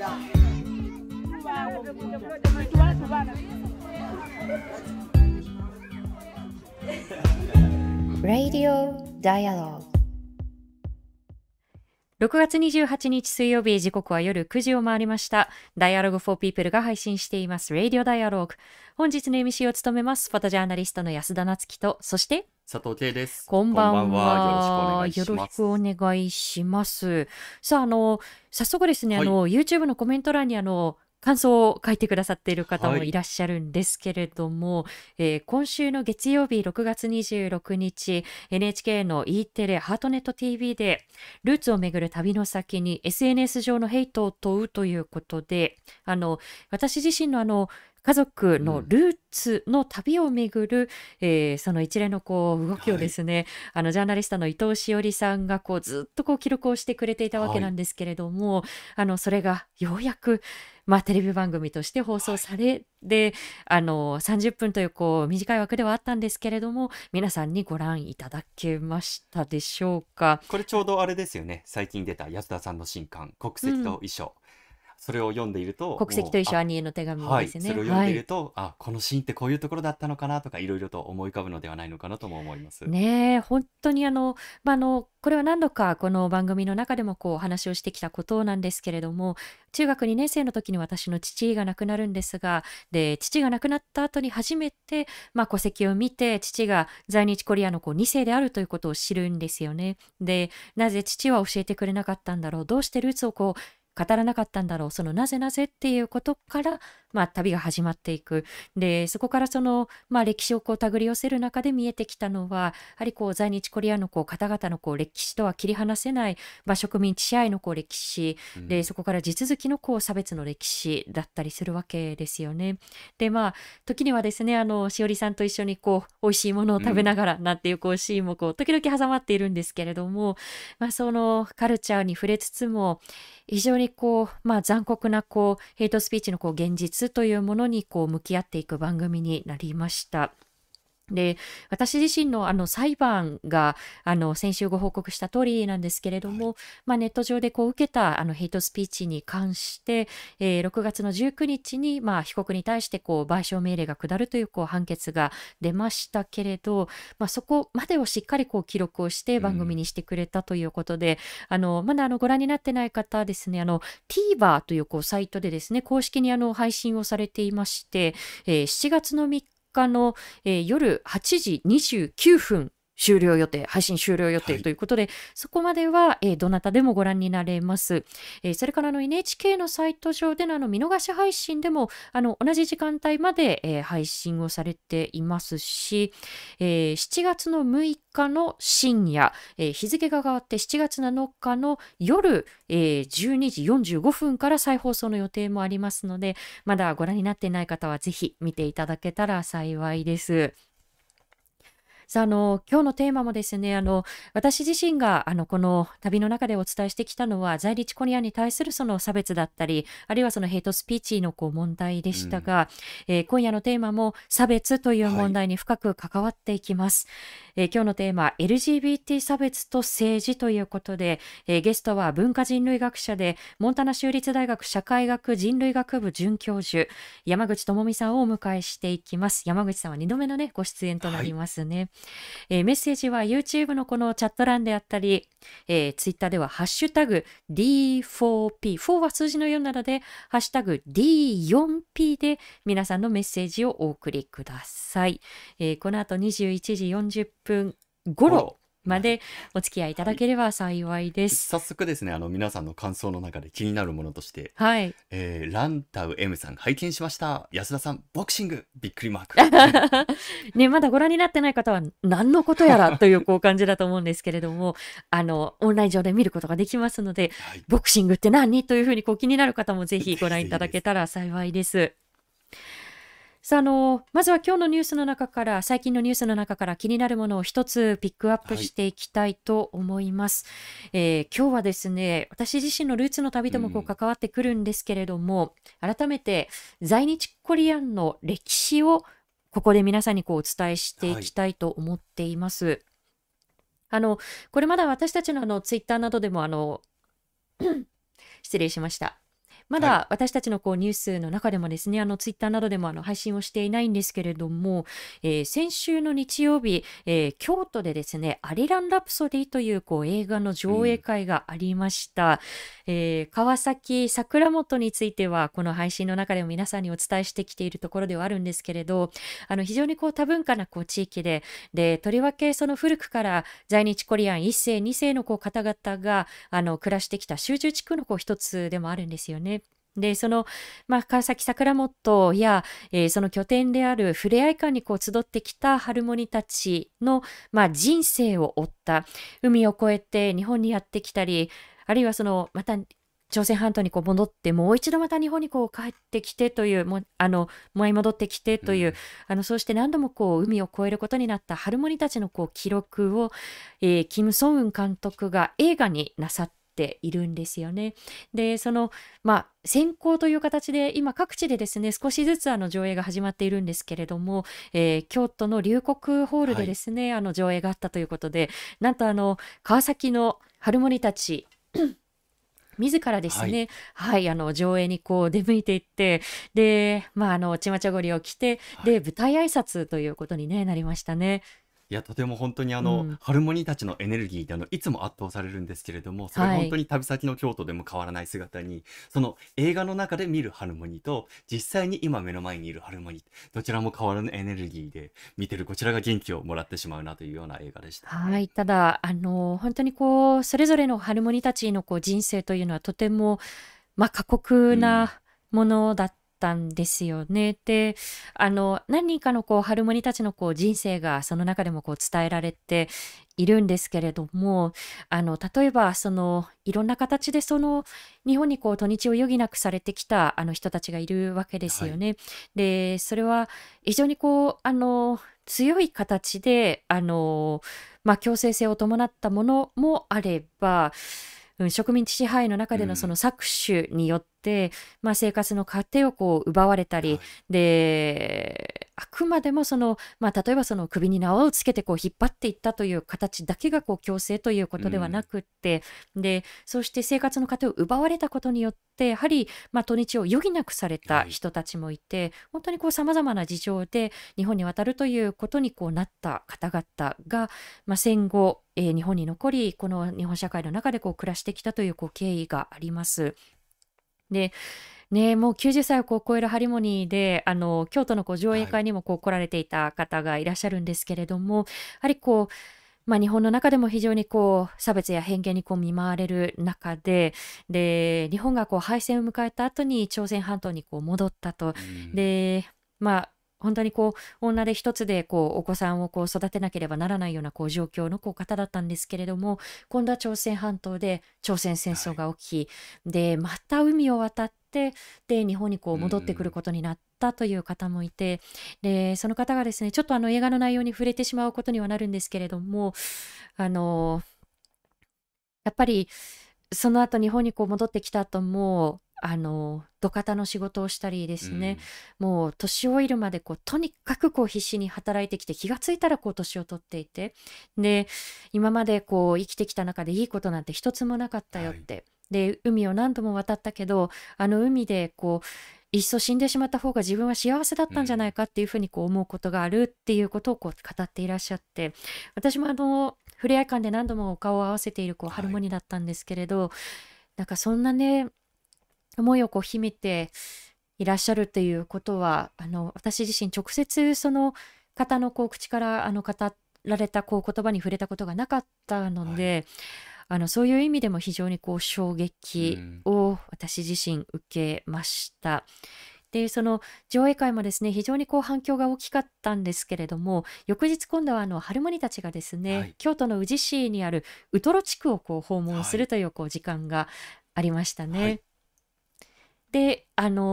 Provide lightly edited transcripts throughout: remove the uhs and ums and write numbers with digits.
Radio Dialogue 6月28日水曜日、時刻は夜9時を回りました。Dialogue for People が配信しています Radio Dialogue。本日の MC を務めますフォトジャーナリストの安田なつきと、そして佐藤圭です。 こんばんは。 よろしくお願いします。 さあ、早速ですね、 はい、 YouTube のコメント欄に感想を書いてくださっている方もいらっしゃるんですけれども、今週の月曜日6月26日 NHK の E テレハートネット TV でルーツをめぐる旅の先に SNS 上のヘイトを問うということで、私自身の家族のルーツの旅をめぐる、その一連の動きをですね、ジャーナリストの伊藤詩織さんがずっと記録をしてくれていたわけなんですけれども、それがようやくテレビ番組として放送され、で30分という短い枠ではあったんですけれども、皆さんにご覧いただけましたでしょうか。 これちょうどあれですよね、最近出た安田さんの新刊国籍と遺書、それを読んでいると、 国籍と遺書、兄への手紙ですね。 それを読んでいると、このシーンってこういうところだったのかなとか、いろいろと思い浮かぶのではないのかなとも思います。 ねえ、本当にこれは何度かこの番組の中でもお話をしてきたことなんですけれども、中学2年生の時に私の父が亡くなるんですが、で父が亡くなった後に初めて、戸籍を見て父が在日コリアの2世であるということを知るんですよね。で、なぜ父は教えてくれなかったんだろう、どうしてルーツを語らなかったんだろう、そのなぜっていうことから、旅が始まっていく。で、そこから歴史を手繰り寄せる中で見えてきたのは、やはり在日コリアンの方々の歴史とは切り離せない、植民地支配の歴史で、そこから地続きの差別の歴史だったりするわけですよね。で、時にはですね、しおりさんと一緒に美味しいものを食べながらなんていうシーンも時々挟まっているんですけれども、そのカルチャーに触れつつも、非常に残酷なヘイトスピーチの現実というものに向き合っていく番組になりました。で、私自身の裁判が先週ご報告した通りなんですけれども、ネット上で受けたヘイトスピーチに関して、6月の19日に被告に対して賠償命令が下るという判決が出ましたけれど、そこまでをしっかり記録をして番組にしてくれたということで、まだご覧になってない方ですね、TVer というサイトでですね、公式に配信をされていまして、7月の3日の、夜8時29分配信終了予定ということで、そこまでは、どなたでもご覧になれます。それからNHK のサイト上での見逃し配信でも同じ時間帯まで、配信をされていますし、7月の6日の深夜、日付が変わって7月7日の夜、12時45分から再放送の予定もありますので、まだご覧になっていない方はぜひ見ていただけたら幸いです。さあ、今日のテーマもですね、私自身がこの旅の中でお伝えしてきたのは、在日コリアンに対するその差別だったり、あるいはそのヘイトスピーチの問題でしたが、今夜のテーマも差別という問題に深く関わっていきます。今日のテーマ、LGBT 差別と政治ということで、ゲストは文化人類学者でモンタナ州立大学社会学人類学部准教授、山口智美さんをお迎えしていきます。山口さんは2度目のご出演となりますね。メッセージは YouTube のこのチャット欄であったり、Twitter ではハッシュタグ D4P、4は数字の4なので、ハッシュタグ D4P で皆さんのメッセージをお送りください。この後21時40分頃までお付き合いいただければ幸いです。 早速ですね、皆さんの感想の中で気になるものとして、ランタウ M さん拝見しました。安田さんボクシングびっくりマークね、まだご覧になってない方は何のことやらという感じだと思うんですけれども、オンライン上で見ることができますので、ボクシングって何というふうに気になる方もぜひご覧いただけたら幸いです。さあ、まずは今日のニュースの中から、最近のニュースの中から気になるものを一つピックアップしていきたいと思います。今日はですね、私自身のルーツの旅とも関わってくるんですけれども、改めて在日コリアンの歴史をここで皆さんにお伝えしていきたいと思っています。これまだ私たちのツイッターなどでも失礼しました。 まはい。 だ私たちのニュースの中でもですね、ツイッターなどでも配信をしていないんですけれども、先週の日曜日、京都でですね、アリラン・ラプソディという映画の上映会がありました。川崎桜本についてはこの配信の中でも皆さんにお伝えしてきているところではあるんですけれど、非常に多文化な地域で、とりわけその古くから在日コリアン1世2世の方々が暮らしてきた集中地区の一つでもあるんですよね。で、川崎桜本や、その拠点であるふれあい館に集ってきたハルモニたちの、人生を追った海を越えて日本にやってきたり、あるいはまた朝鮮半島に戻ってもう一度また日本に帰ってきてという舞い戻ってきてという、そうして何度も海を越えることになったハルモニたちの記録を、キム・ソンウン監督が映画になさっているんですよね。で、先行という形で今各地でですね、少しずつ上映が始まっているんですけれども、京都の龍谷ホールでですね、上映があったということで、なんと川崎のハルモニたち自らですはい。 ね、はい、上映に出向いていって、で、ちまちゃごりを着て、で、 はい。 舞台挨拶ということに、ね、なりましたね。 いや、とても本当にうん。 ハルモニーたちのエネルギーでいつも圧倒されるんですけれども、それがはい。 本当に旅先の京都でも変わらない姿に、その映画の中で見るハルモニーと、実際に今目の前にいるハルモニー、どちらも変わらぬエネルギーで、見てるこちらが元気をもらってしまうなというような映画でした。 はい。ただ、本当にそれぞれのハルモニたちの人生というのはとても、過酷うん。 なものだったんですよね。で、何人かのハルモニたちの人生がその中でも伝えられているんですけれども、例えばいろんな形で日本に土日を余儀なくされてきた人たちがいるわけですはい。 よね。で、それは非常に強い形で強制性を伴ったものもあれば、植民地支配の中でのそうん。 の搾取によって、生活の糧を奪われたり、 はい。 で、あくまでも例えば首に縄をつけて引っ張っていったという形だけが強制ということではなうん。 くって、で、そうして生活の糧を奪われたことによって、やはり、土日を余儀なくされたはい。 人たちもいて、本当に様々な事情で日本に渡るということになった方々が、戦後、日本に残り、この日本社会の中で暮らしてきたという経緯があります。で、ね、もう90歳を超えるハリモニーで、京都の上映はい。 会にも来られていた方がいらっしゃるんですけれども、やはり日本の中でも非常に差別や偏見に見舞われる中で、日本が敗戦を迎えた後に朝鮮半島に戻ったと。 うん。 で、本当に女で一つでお子さんを育てなければならないような状況の方だったんですけれども、今度は朝鮮半島で朝鮮戦争はい。 が起き、で、また海を渡って、で、日本にうんう戻ってくるん。 ことになったという方もいて、で、その方がですね、ちょっと映画の内容に触れてしまうことにはなるんですけれども、あの、やっぱりその後日本に戻ってきた後も、土方の仕事をしたりですね、 うん。 もう年老いるまでとにかく必死に働いてきて、気がついたら年を取っていて、で、今まで生きてきた中でいいことなんて一つもなかったよっはい。 て。で、海を何度も渡ったけど、海でいっそ死んでしまった方が自分は幸せだったんじゃないうん。 かっていうふうに思うことがあるっていうことを語っていらっしゃって、私もふれあい館で何度もお顔を合わせているハルはい。 モニだったんですけれど、なんかそんなね、思いを秘めていらっしゃるっていうことは、私自身直接その方の口から語られた言葉に触れたことがなかったのはい。 で、そういう意味でも非常に衝撃うん。 を私自身受けました。で、その上映会もですね、非常に反響が大きかったんですけれども、翌日今度はハルモニたちがですね、 はい。 京都の宇治市にあるウトロ地区を訪問はい。 するという時間がありましたはい。 ね。で、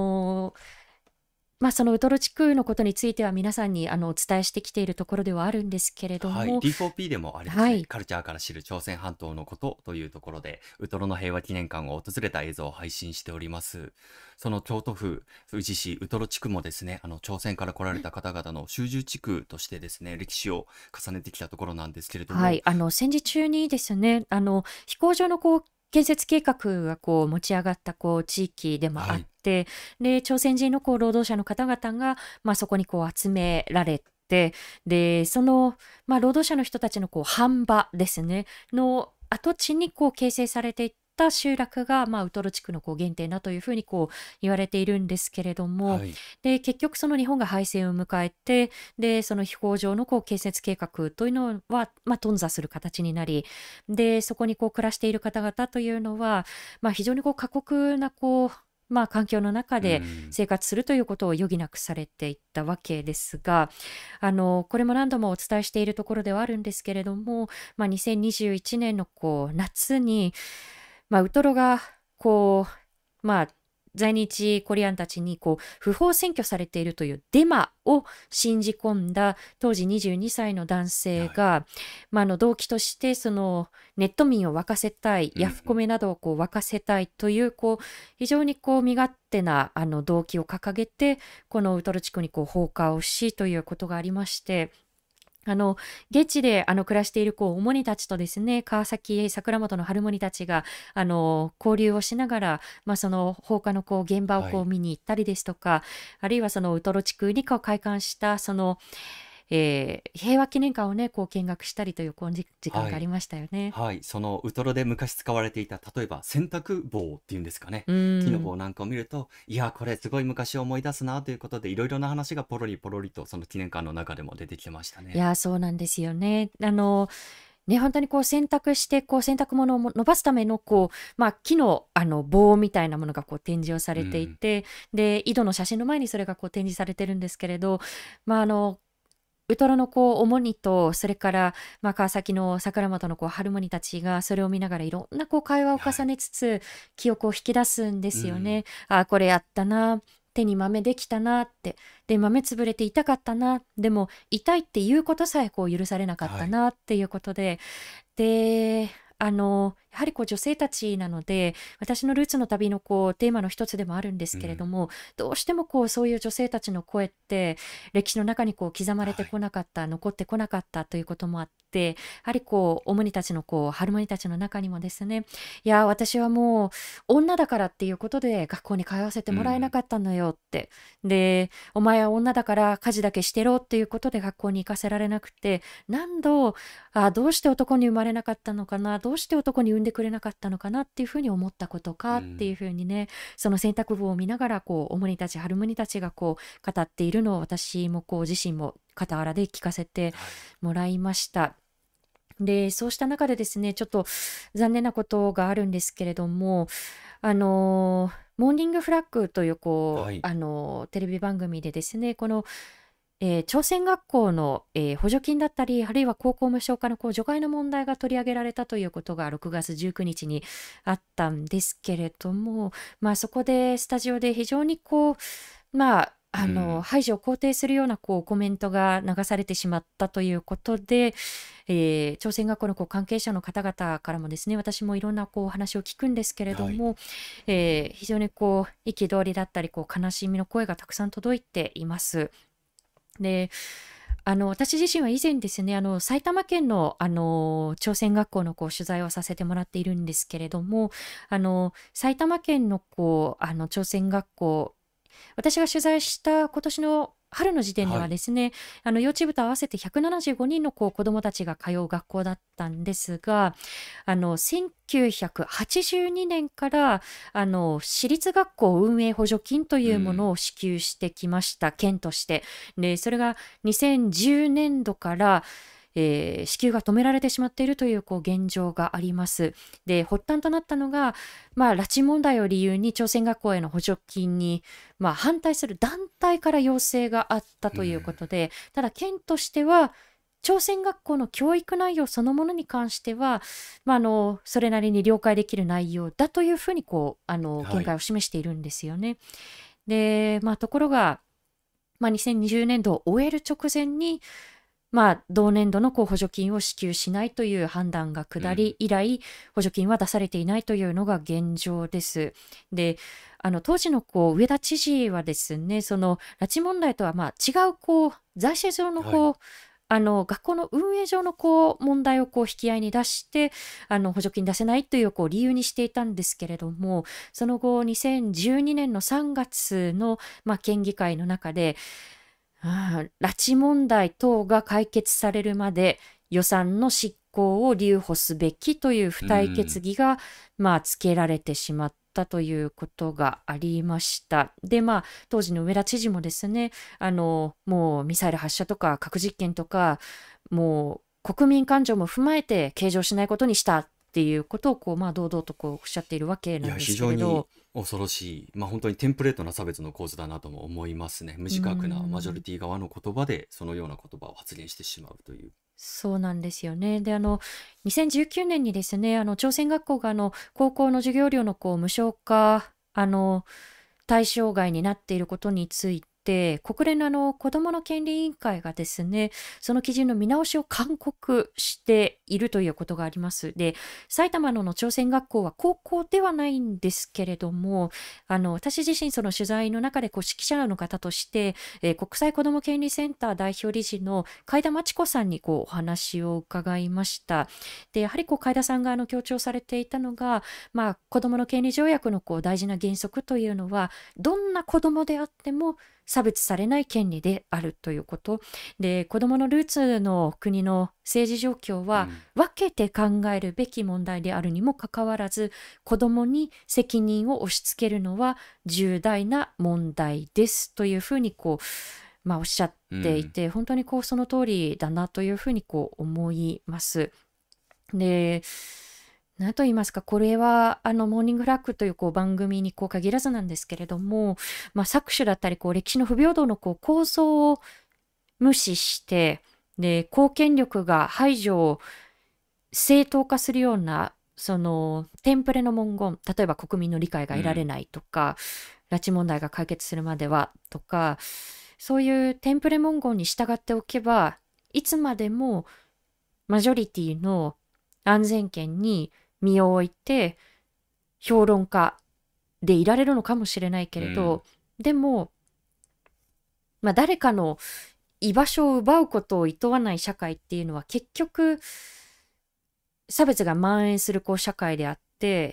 そのウトロ地区のことについては皆さんにお伝えしてきているところではあるんですけれどはい。 も、 D4P でもあれですね、 はい。 カルチャーから知る朝鮮半島のことというところで、ウトロの平和記念館を訪れた映像を配信しております。その京都府宇治市ウトロ地区もですね、朝鮮から来られた方々の集中地区としてですね、歴史を重ねてきたところなんですけれども、 はい、戦時中にですね、飛行場の建設計画がこう持ち上がったこう地域でもあっはい。 て、で朝鮮人のこう労働者の方々が、そこにこう集められて、でその、労働者の人たちのこう飯場ですねの跡地にこう形成されていった集落が、ウトロ地区のこう原点だというふうにこう言われているんですけれども、 はい。 で結局その日本が敗戦を迎えて、でその飛行場のこう建設計画というのは、頓挫する形になり、でそこにこう暮らしている方々というのは、非常にこう過酷なこう環境の中うでん。 生活するということを余儀なくされていったわけですが、これも何度もお伝えしているところではあるんですけれども、2021年のこう夏に、ウトロがこう、在日コリアンたちにこう不法占拠されているというデマを信じ込んだ当時22歳の男性はい。 が、動機としてそのネット民を沸かせたい、 うん。 ヤフコメなどをこう沸かせたいという、こう非常にこう身勝手な動機を掲げて、このウトロ地区にこう放火をしということがありまして、現地で暮らしているこうおもにたちとですね、川崎桜本の春もにたちが交流をしながら、その放火のこう現場をはい。 こう見に行ったりですとか、あるいはそのウトロ地区にこう開館したその、平和記念館をねこう見学したりというこう時間はい。 がありましたよね。 はい、そのウトロで昔使われていた、例えば洗濯棒っていうんですかね。 う木のーん。 棒なんかを見ると、いや、これすごい昔を思い出すなということで、いろいろな話がポロリポロリとその記念館の中でも出てきてましたね。 いやー、そうなんですよね。本当にこう洗濯して、こう洗濯物を伸ばすためのこう、木の棒みたいなものがこう展示をされていうん。 て、で井戸の写真の前にそれがこう展示されてるんですけれど、まああのウトロのこうおもにと、それから、川崎の桜本のこう春もにたちがそれを見ながらいろんなこう会話を重はい。 ねつつ記憶を引き出すんでうん。 すよね。あ、これやったな、手に豆できたなって、で豆潰れて痛かったな、でも痛いっていうことさえこう許されなかったはい。 なっていうことで、で、やはりこう女性たちなので、私のルーツの旅のこうテーマの一つでもあるんですうん。 けれども、どうしてもこうそういう女性たちの声って歴史の中にこう刻まれてはい。 こなかった、残ってこなかったということもあって、やはりこうオムニたちのこうハルモニたちの中にもですね、いや私はもう女だからっていうことで学校に通わせてもらえなうん。 かったのよって、でお前は女だから家事だけしてろっていうことで学校に行かせられなくて、何度どうして男に生まれなかったのかな、どうして男に産んでくれなかったのかなっていうふうに思ったことかっていううん。 ふうにね、その洗濯棒を見ながらこうおもにたち春もにたちがこう語っているのを、私もこう自身も傍らで聞かせてはい。 もらいました。でそうした中でですね、ちょっと残念なことがあるんですけれども、モーニングフラッグというこはい。 うテレビ番組でですね、この朝鮮学校の、補助金だったり、あるいは高校無償化のこう除外の問題が取り上げられたということが6月19日にあったんですけれども、そこでスタジオで非常にこう、 うん。 排除を肯定するようなこうコメントが流されてしまったということで、朝鮮学校のこう関係者の方々からもですね、私もいろんなこうお話を聞くんですけれどはい。 も、非常にこう憤りだったりこう悲しみの声がたくさん届いています。で、私自身は以前ですね、埼玉県の、朝鮮学校のこう取材をさせてもらっているんですけれども、埼玉県のこう朝鮮学校、私が取材した今年の春の時点ではい。 はですね、幼稚部と合わせて175人のこう子どもたちが通う学校だったんですが、1982年から私立学校運営補助金というもうん。 のを支給してきました、県として。でそれが2010年度から、支給が止められてしまっているというこう現状があります。で発端となったのが、拉致問題を理由に朝鮮学校への補助金に、反対する団体から要請があったというこうん。 とで、ただ県としては朝鮮学校の教育内容そのものに関しては、それなりに了解できる内容だというふうにこうはい。 見解を示しているんですよね。で、ところが、2020年度を終える直前に、同年度のこう補助金を支給しないという判断が下うん。 り以来、補助金は出されていないというのが現状です。で、当時のこう上田知事はですね、その拉致問題とは違うこう財政上のはい。 こう学校の運営上の問題を引き合いに出して補助金出せないという理由にしていたんですけれども、その後2012年の3月の、県議会の中で拉致問題等が解決されるまで予算の執行を留保すべきというう付帯決ん。 議が、つけられてしまったということがありました。で、当時の上田知事もですね、もうミサイル発射とか核実験とか、もう国民感情も踏まえて計上しないことにしたっていうことを堂々とおっしゃっているわけいや、 なんですけ非常にれど、 恐ろしい、本当にテンプレートな差別の構図だなとも思いますね。無うー自覚なマジョリんティ側の言葉で、そのような言葉を発言してしまうという。 そうなんですよね。で、2019年にですね、朝鮮学校が高校の授業料の無償化、対象外になっていることについて、国連の子どもの権利委員会がですね、その基準の見直しを勧告しているということがあります。で、埼玉の朝鮮学校は高校ではないんですけれども、私自身その取材の中で指揮者の方として、国際子ども権利センター代表理事の海田真知子さんにお話を伺いました。で、やはり海田さんが強調されていたのが、子どもの権利条約の大事な原則というのは、どんな子どもであっても差別されない権利であるということで、子どものルーツの国の政治状況はうん。 分けて考えるべき問題であるにもかかわらず、子どもに責任を押し付けるのは重大な問題ですというふうにおっしゃっうん。 ていて、本当にその通りだなというふうに思います。で、なんと言いますか、これはモーニングフラッグという番組に限らずなんですけれども、搾取だったり歴史の不平等の構造を無視して、で、公権力が排除を正当化するような、そのテンプレの文言、例えば国民の理解が得られうん。 ないとか、拉致問題が解決するまではとか、そういうテンプレ文言に従っておけば、いつまでもマジョリティの安全圏に身を置いて評論家でいられるのかもしれないけうん。 れど、でも、誰かの居場所を奪うことを厭わない社会っていうのは結局差別が蔓延する社会であって、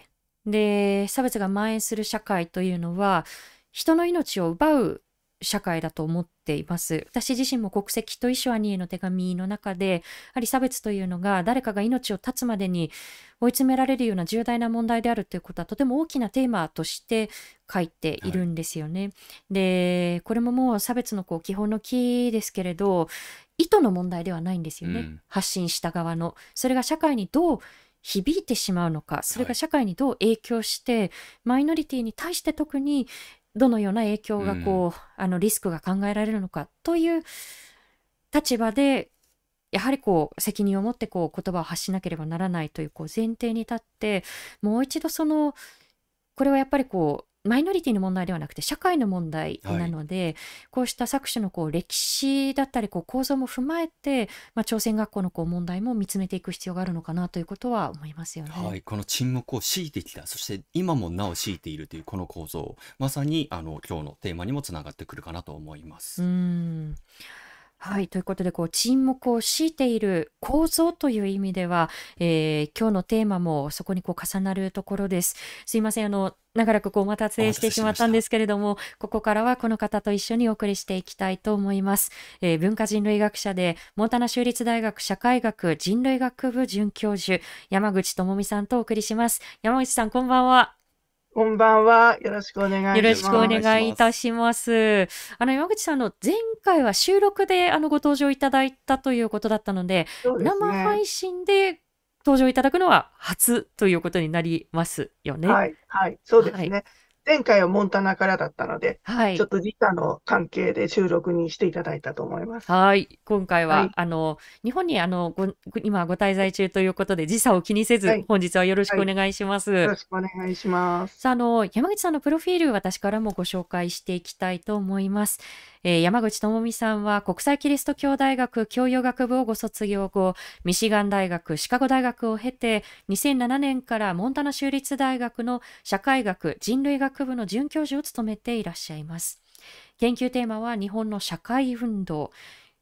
で、差別が蔓延する社会というのは人の命を奪う社会だと思っています。私自身も国籍と遺書兄への手紙の中で、やはり差別というのが誰かが命を絶つまでに追い詰められるような重大な問題であるということはとても大きなテーマとして書いていはい。 るんですよね。で、これももう差別の基本の木ですけれど、意図の問題ではないんですよね。 うん。 発信した側の。それが社会にどう響いてしまうのか、それはい。 が社会にどう影響して、マイノリティに対して特にどのような影響がうん。 リスクが考えられるのかという立場で、やはり責任を持って言葉を発しなければならないという前提に立って、もう一度これはやっぱりマイノリティの問題ではなくて社会の問題はい。 なので、こうした搾取の歴史だったり構造も踏まえて、朝鮮学校の問題も見つめていく必要があるのかなということは思いますよね。 はい。この沈黙を強いてきた、そして今もなお強いているというこの構造、まさに今日のテーマにもつながってくるかなと思いまうーす。 ん。はい、ということで沈黙を強いている構造という意味では、今日のテーマもそこに重なるところです。すいません、長らくお待たお待たせせしてししました。 まったんですけれども、ここからはこの方と一緒にお送りしていきたいと思います。文化人類学者でモンタナ州立大学社会学人類学部准教授、山口智美さんとお送りします。山口さん、こんばんは。 こんばんは。よろしくお願いしよろしくおます。 よろしくお願いし願いいたます。 します。山口さんの前回は収録でご登場いただいたということだったので、 そうですね。 生配信で登場いただくのは初ということになりますよね。 はい、はい、そうではい。 すね。前回はモンタナからだったので、 はい。 ちょっと時差の関係で収録にしていただいたと思います。 はい。今回は、 はい、 日本に今ご滞在中ということで、時差を気にせず、 はい、 本日はよろしはい。よくお願いします。 ろしくお願いします。 さあ、山口さんのプロフィール、私からもご紹介していきたいと思います。山口智美さんは国際キリスト教大学教養学部をご卒業後、ミシガン大学、シカゴ大学を経て、2007年からモンタナ州立大学の社会学人類学部の准教授を務めていらっしゃいます。研究テーマは日本の社会運動、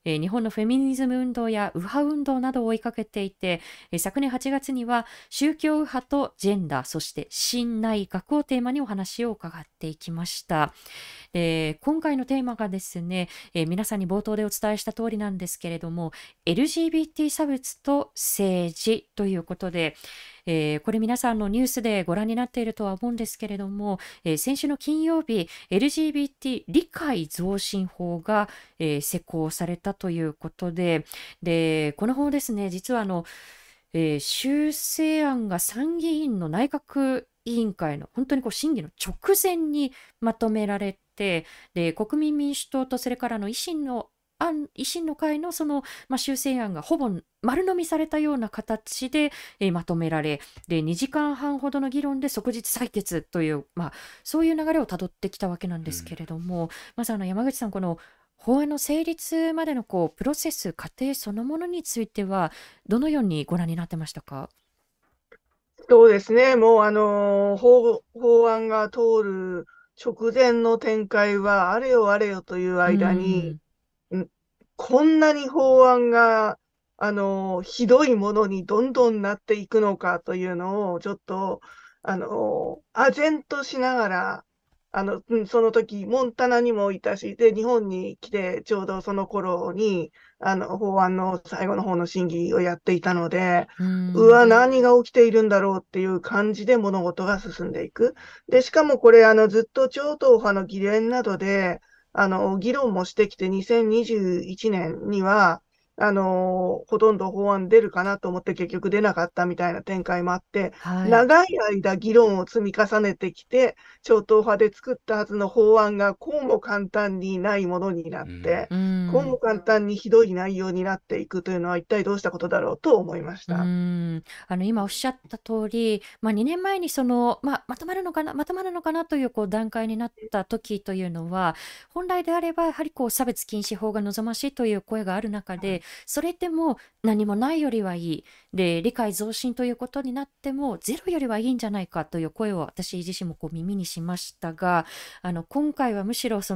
日本のフェミニズム運動や右派運動などを追いかけていて、昨年8月には宗教右派とジェンダー、そして新内閣をテーマにお話を伺っていきました。今回のテーマがですね、皆さんに冒頭でお伝えした通りなんですけれども、LGBT 差別と政治ということで、これ皆さんのニュースでご覧になっているとは思うんですけれども、先週の金曜日 LGBT 理解増進法が、施行されたということで、この法ですね、実は修正案が参議院の内閣委員会の本当に審議の直前にまとめられて、国民民主党とそれから維新の会の修正案がほぼ丸飲みされたような形で、まとめられ、2時間半ほどの議論で即日採決という、そういう流れをたどってきたわけなんですけれども、まず山口さん、この法案の成立までのプロセス、過程そのものについてはどのようにご覧になってましたか？ そうですね。もう、法案が通る直前の展開は、あれよあれよという間に、こんなに法案が、ひどいものにどんどんなっていくのかというのを、ちょっと、唖然としながら、その時、モンタナにもいたし、で、日本に来て、ちょうどその頃に、法案の最後の方の審議をやっていたので、何が起きているんだろうっていう感じで物事が進んでいく。で、しかもこれ、ずっと超党派の議連などで、議論もしてきて、2021年には、ほとんど法案出るかなと思って結局出なかったみたいな展開もあって、長い間議論を積み重ねてきて、超党派で作ったはずの法案がこうも簡単にないものになって、こうも簡単にひどい内容になっていくというのは一体どうしたことだろうと思いました。 今おっしゃった通り、2年前にまとまるのかなという段階になった時というのは、本来であればやはり差別禁止法が望ましいという声がある中で、それでも何もないよりはいいで、理解増進ということになってもゼロよりはいいんじゃないかという声を私自身も耳にしましたが、今回はむしろ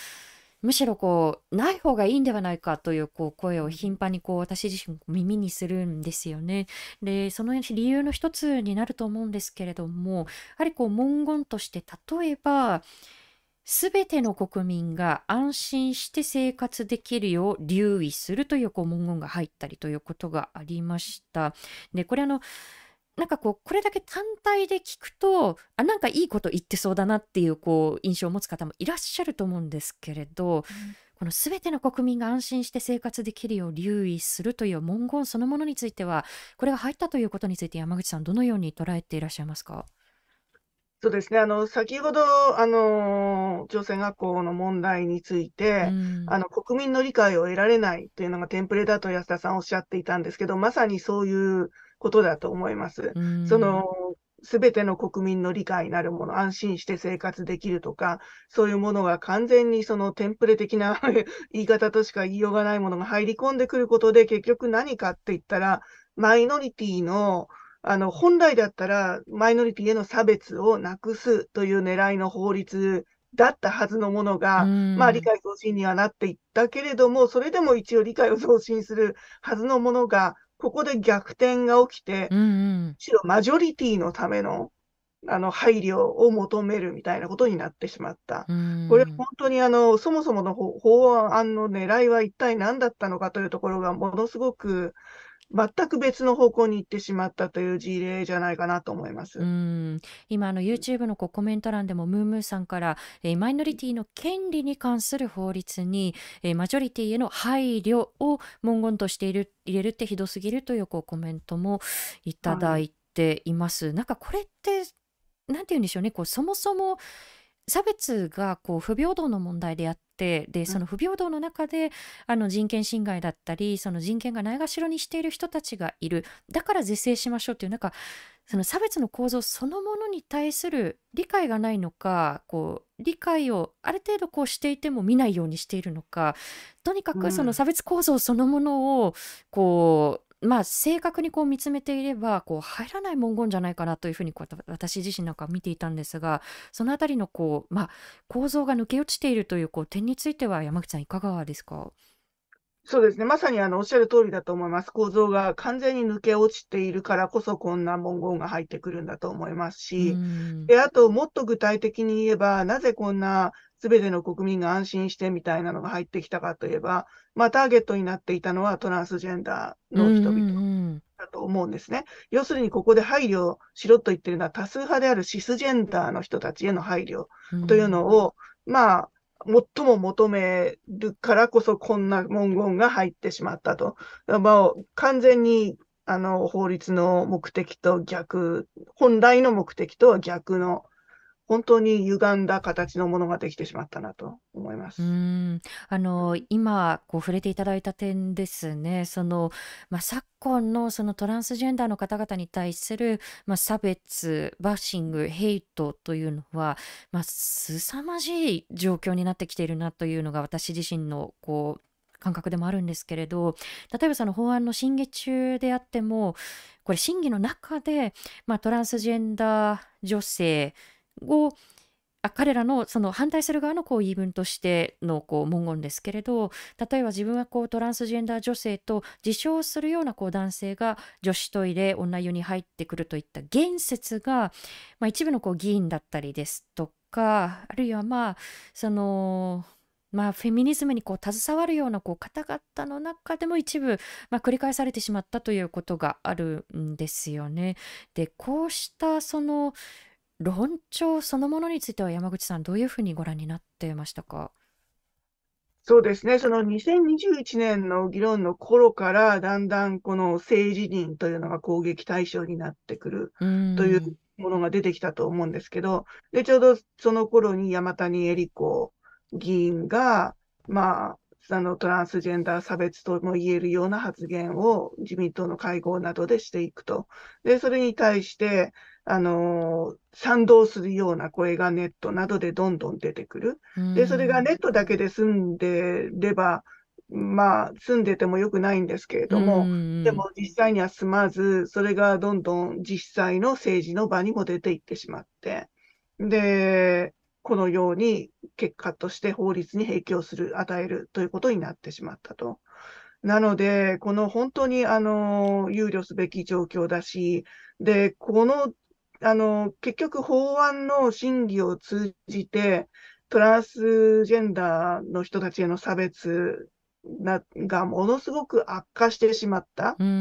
ない方がいいんではないかという声を頻繁に私自身耳にするんですよね。で、その理由の一つになると思うんですけれども、やはり文言として例えば、すべての国民が安心して生活できるよう留意するという文言が入ったりということがありました。で、これなんかこれだけ単体で聞くと、なんかいいこと言ってそうだなっていう印象を持つ方もいらっしゃると思うんですけれど、このすべての国民が安心して生活できるよう留意するという文言そのものについては、これが入ったということについて山口さん、どのように捉えていらっしゃいますか？ そうですね。先ほど、朝鮮学校の問題について、国民の理解を得られないというのがテンプレだと安田さんおっしゃっていたんですけど、まさにそういうことだと思います。すべての国民の理解なるもの、安心して生活できるとか、そういうものが完全にテンプレ的な言い方としか言いようがないものが入り込んでくることで、結局何かって言ったら、マイノリティの本来だったら、マイノリティへの差別をなくすという狙いの法律だったはずのものが、理解増進にはなっていったけれども、それでも一応理解を増進するはずのものが、ここで逆転が起きて、むしろマジョリティのための配慮を求めるみたいなことになってしまった。これ本当にそもそもの法案の狙いは一体何だったのかというところがものすごく全く別の方向に行ってしまったという事例じゃないかなと思います。 今YouTube のコメント欄でもムームーさんから、マイノリティの権利に関する法律に、マジョリティへの配慮を文言として入れるってひどすぎるというコメントもいただいています。なんかこれってなんて言うんでしょうね、そもそも差別が不平等の問題であって、でその不平等の中で人権侵害だったり、その人権がないがしろにしている人たちがいる、だから是正しましょうっていう、なんかその差別の構造そのものに対する理解がないのか、理解をある程度していても見ないようにしているのか、とにかくその差別構造そのものを正確に見つめていれば入らない文言じゃないかなというふうに私自身なんか見ていたんですが、そのあたりの構造が抜け落ちているという点については山口さんいかがですか？ そうですね。まさにおっしゃる通りだと思います。構造が完全に抜け落ちているからこそ、こんな文言が入ってくるんだと思いますうし、 ん。 で、あと、もっと具体的に言えば、なぜこんな全ての国民が安心してみたいなのが入ってきたかといえば、ターゲットになっていたのはトランスジェンダーうんうの人々 んだと思うんですね。要するに、ここで配慮しろと言っているのは、多数派であるシスジェンダーの人たちへの配慮うん。 というのを、まあ、最も求めるからこそ、こんな文言が入ってしまったと。完全に法律の目的と逆、本来の目的とは逆の、本当に歪んだ形のものができてしまったなと思いまうす。 ん、今触れていただいた点ですね。昨今のそのトランスジェンダーの方々に対する、差別、バッシング、ヘイトというのは、凄まじい状況になってきているなというのが私自身の感覚でもあるんですけれど、例えばその法案の審議中であっても、これ審議の中で、トランスジェンダー女性を彼らのその反対する側の言い分としての文言ですけれど、例えば自分はトランスジェンダー女性と自称するような男性が女子トイレ、女湯に入ってくるといった言説が、一部の議員だったりですとか、あるいはそのフェミニズムに携わるような方々の中でも一部、繰り返されてしまったということがあるんですよね。で、こうした論調そのものについては山口さん、どういうふうにご覧になってましたか？ そうですね。その2021年の議論の頃から、だんだんこの政治人というのが攻撃対象になってくるうというん、 ものが出てきたと思うんですけど、で、ちょうどその頃に山谷恵理子議員が、トランスジェンダー差別とも言えるような発言を自民党の会合などでしていくと。で、それに対して、賛同するような声がネットなどでどんどん出てくる。 うで、それがん、 ネットだけで済んでれば、済んでてもよくないんですけれうども、でん、 も実際には済まず、それがどんどん実際の政治の場にも出ていってしまって、で、このように結果として法律に影響する、与えるということになってしまったと。なので、この本当に憂慮すべき状況だし、で、結局法案の審議を通じて、トランスジェンダーの人たちへの差別がものすごく悪化してしまったうん、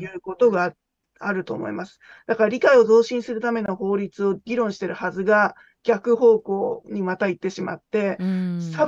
ということがあると思います。だから理解を増進するための法律を議論しているはずが、逆方向にまた行ってしまって、 うん、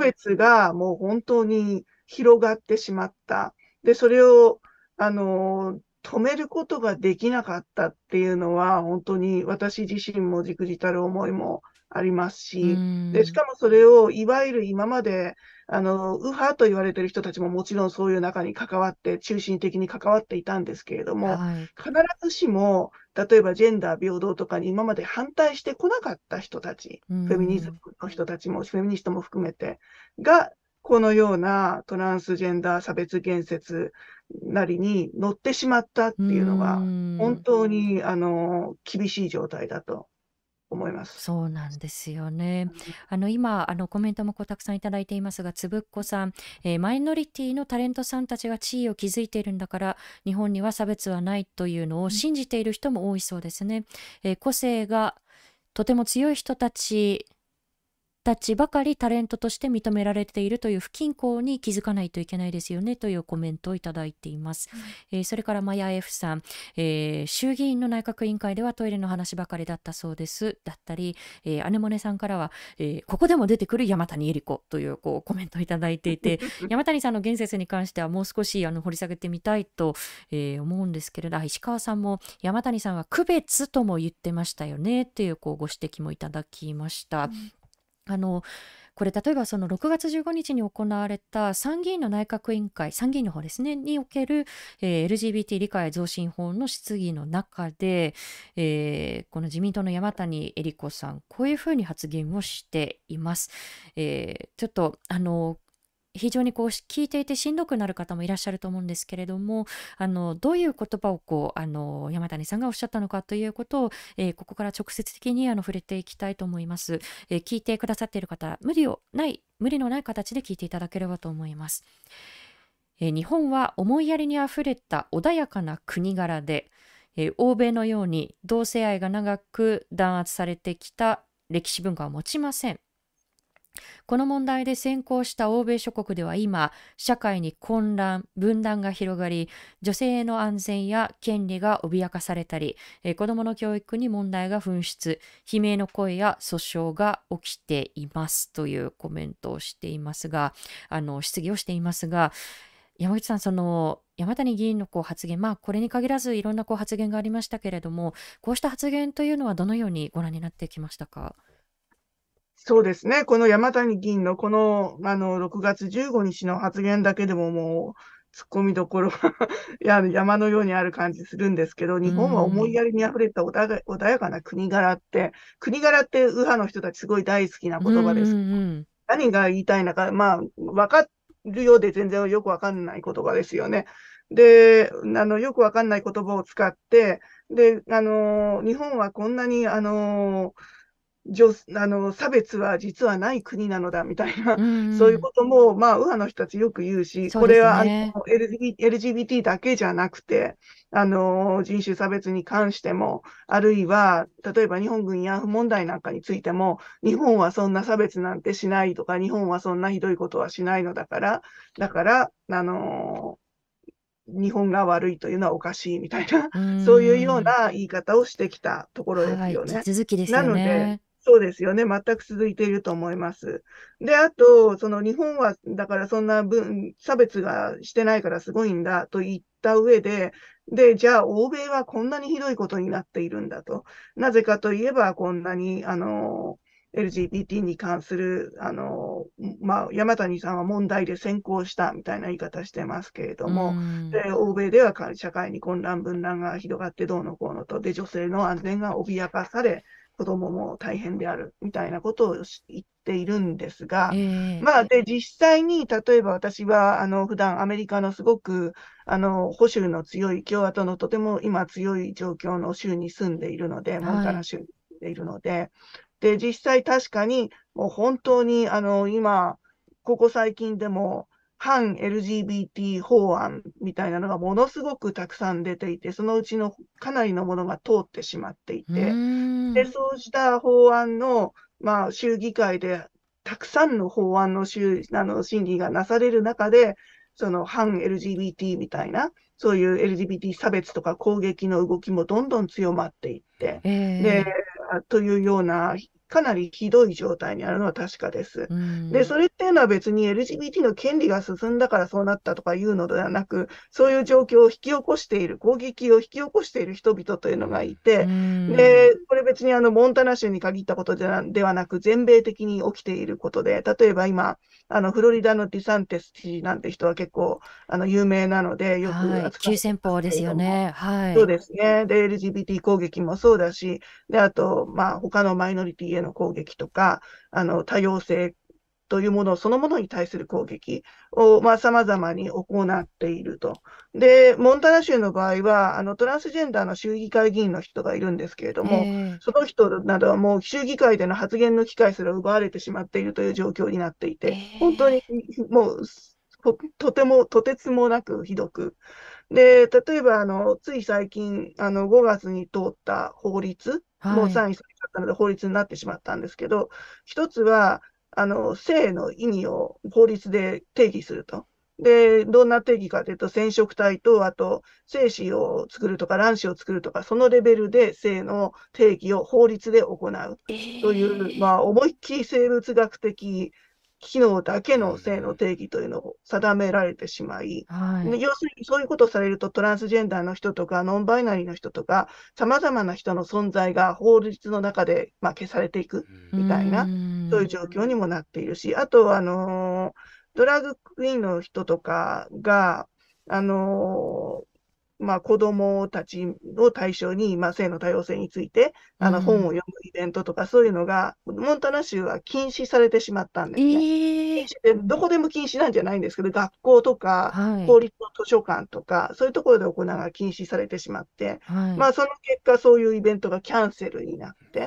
差別がもう本当に広がってしまった。で、それを、止めることができなかったっていうのは、本当に私自身もじくじたる思いもありますうし、で、しん、 かもそれを、いわゆる今まで、右派と言われている人たちももちろんそういう中に関わって、中心的に関わっていたんですけれども、 はい、 必ずしも、例えばジェンダー平等とかに今まで反対してこなかった人たち、 うフェミニズん、 ムの人たちも、フェミニストも含めて、が、このようなトランスジェンダー差別言説なりに乗ってしまったっうていうのが、本ん。 当に厳しい状態だと思います。 そうなんですよね。今コメントもたくさんいただいていますが、つぶっこさん、マイノリティのタレントさんたちが地位を築いているんだから日本には差別はないというのを信じている人も多いそうですね。個性がとても強い人たちばかりタレントとして認められているという不均衡に気づかないといけないですよねというコメントをいただいています。それからマヤ F さん、衆議院の内閣委員会ではトイレの話ばかりだったそうですだったり、アネモネさんからは、ここでも出てくる山谷恵理子というコメントをいただいていて、山谷さんの言説に関してはもう少し掘り下げてみたいと、思うんですけれど、石川さんも山谷さんは区別とも言ってましたよねというご指摘もいただきました。これ例えばその6月15日に行われた参議院の内閣委員会、参議院の方ですね、における、LGBT 理解増進法の質疑の中で、この自民党の山谷恵理子さん、こういうふうに発言をしています。ちょっと非常に聞いていてしんどくなる方もいらっしゃると思うんですけれども、どういう言葉を山谷さんがおっしゃったのかということを、ここから直接的に触れていきたいと思います。聞いてくださっている方、無理のない形で聞いていただければと思います。 日本は思いやりにあふれた穏やかな国柄で、欧米のように同性愛が長く弾圧されてきた歴史文化を持ちません。この問題で先行した欧米諸国では今、社会に混乱、分断が広がり、女性への安全や権利が脅かされたり、子どもの教育に問題が噴出、悲鳴の声や訴訟が起きていますというコメントをしていますが、質疑をしていますが、山口さん、その山谷議員の発言、これに限らずいろんな発言がありましたけれども、こうした発言というのはどのようにご覧になってきましたか？ そうですね。この山谷議員のこの、6月15日の発言だけでももう、突っ込みどころが山のようにある感じするんですけど、日本は思いやりにあふれた穏やかな国柄右派の人たちすごい大好きな言葉です。何が言いたいのか、わかるようで全然よくわかんない言葉ですよね。で、よくわかんない言葉を使って、で、日本はこんなに、差別は実はない国なのだみたいな、そういうことも、右派の人たちよく言うし、 そうですこれはね。 LGBT だけじゃなくて、人種差別に関しても、あるいは、例えば日本軍慰安婦問題なんかについても、日本はそんな差別なんてしないとか、日本はそんなひどいことはしないのだから、日本が悪いというのはおかしいみたいな、そういうような言い方をしてきたところですよね。 地続きですなよので、 ね。 そうですよね。全く続いていると思います。で、あと、その日本は、だからそんな差別がしてないからすごいんだと言った上で、じゃあ欧米はこんなにひどいことになっているんだと。なぜかといえば、こんなに、LGBT に関する、山谷さんは問題で先行したみたいな言い方してますけれども、欧米では社会に混乱、分断が広がってどうのこうのと、で、女性の安全が脅かされ、子供も大変であるみたいなことを言っているんですが、で、実際に、例えば私は、普段アメリカのすごく、保守の強い、共和党のとても今強い状況の州に住んでいるので、モンタナ州に住んでいるので、で、実際確かに、もう本当に、今、ここ最近でも、反 LGBT 法案みたいなのがものすごくたくさん出ていて、そのうちのかなりのものが通ってしまっていて、で、そうした法案の、州議会でたくさんの法案の審議がなされる中で、その反 LGBT みたいな、そういう LGBT 差別とか攻撃の動きもどんどん強まっていって、で、というような、かなりひどい状態にあるのは確かです。で、それっていうのは別に LGBT の権利が進んだからそうなったとかいうのではなく、そういう状況を引き起こしている、攻撃を引き起こしている人々というのがいて、で、これ別にモンタナ州に限ったことではなく、全米的に起きていることで、例えば今、フロリダのディサンティス知事なんて人は結構、有名なので、よく扱って急先鋒ですよね。 そうですね。で、LGBT 攻撃もそうだし、で、あと、他のマイノリティへの攻撃とか、多様性というものそのものに対する攻撃を、様々に行っていると。で、モンタナ州の場合は、トランスジェンダーの州議会議員の人がいるんですけれども、その人などはもう州議会での発言の機会すら奪われてしまっているという状況になっていて、本当にもう、とてつもなくひどく。で、例えば、つい最近、5月に通った法律、もうサインされちゃったので法律になってしまったんですけど、一つは、性の意味を法律で定義すると。で、どんな定義かというと、染色体と、あと、精子を作るとか、卵子を作るとか、そのレベルで性の定義を法律で行うという、思いっきり生物学的機能だけの性の定義というのを定められてしまい、要するにそういうことをされるとトランスジェンダーの人とかノンバイナリーの人とか様々な人の存在が法律の中で消されていくみたいな、そういう状況にもなっているし、あとドラッグクイーンの人とかが、子供たちを対象に、性の多様性について、本を読むイベントとか、そういうのが、モンタナ州は禁止されてしまったんですね。禁止でどこでも禁止なんじゃないんですけど、学校とか、公立の図書館とか、そういうところで行うのが禁止されてしまって、その結果、そういうイベントがキャンセルになって、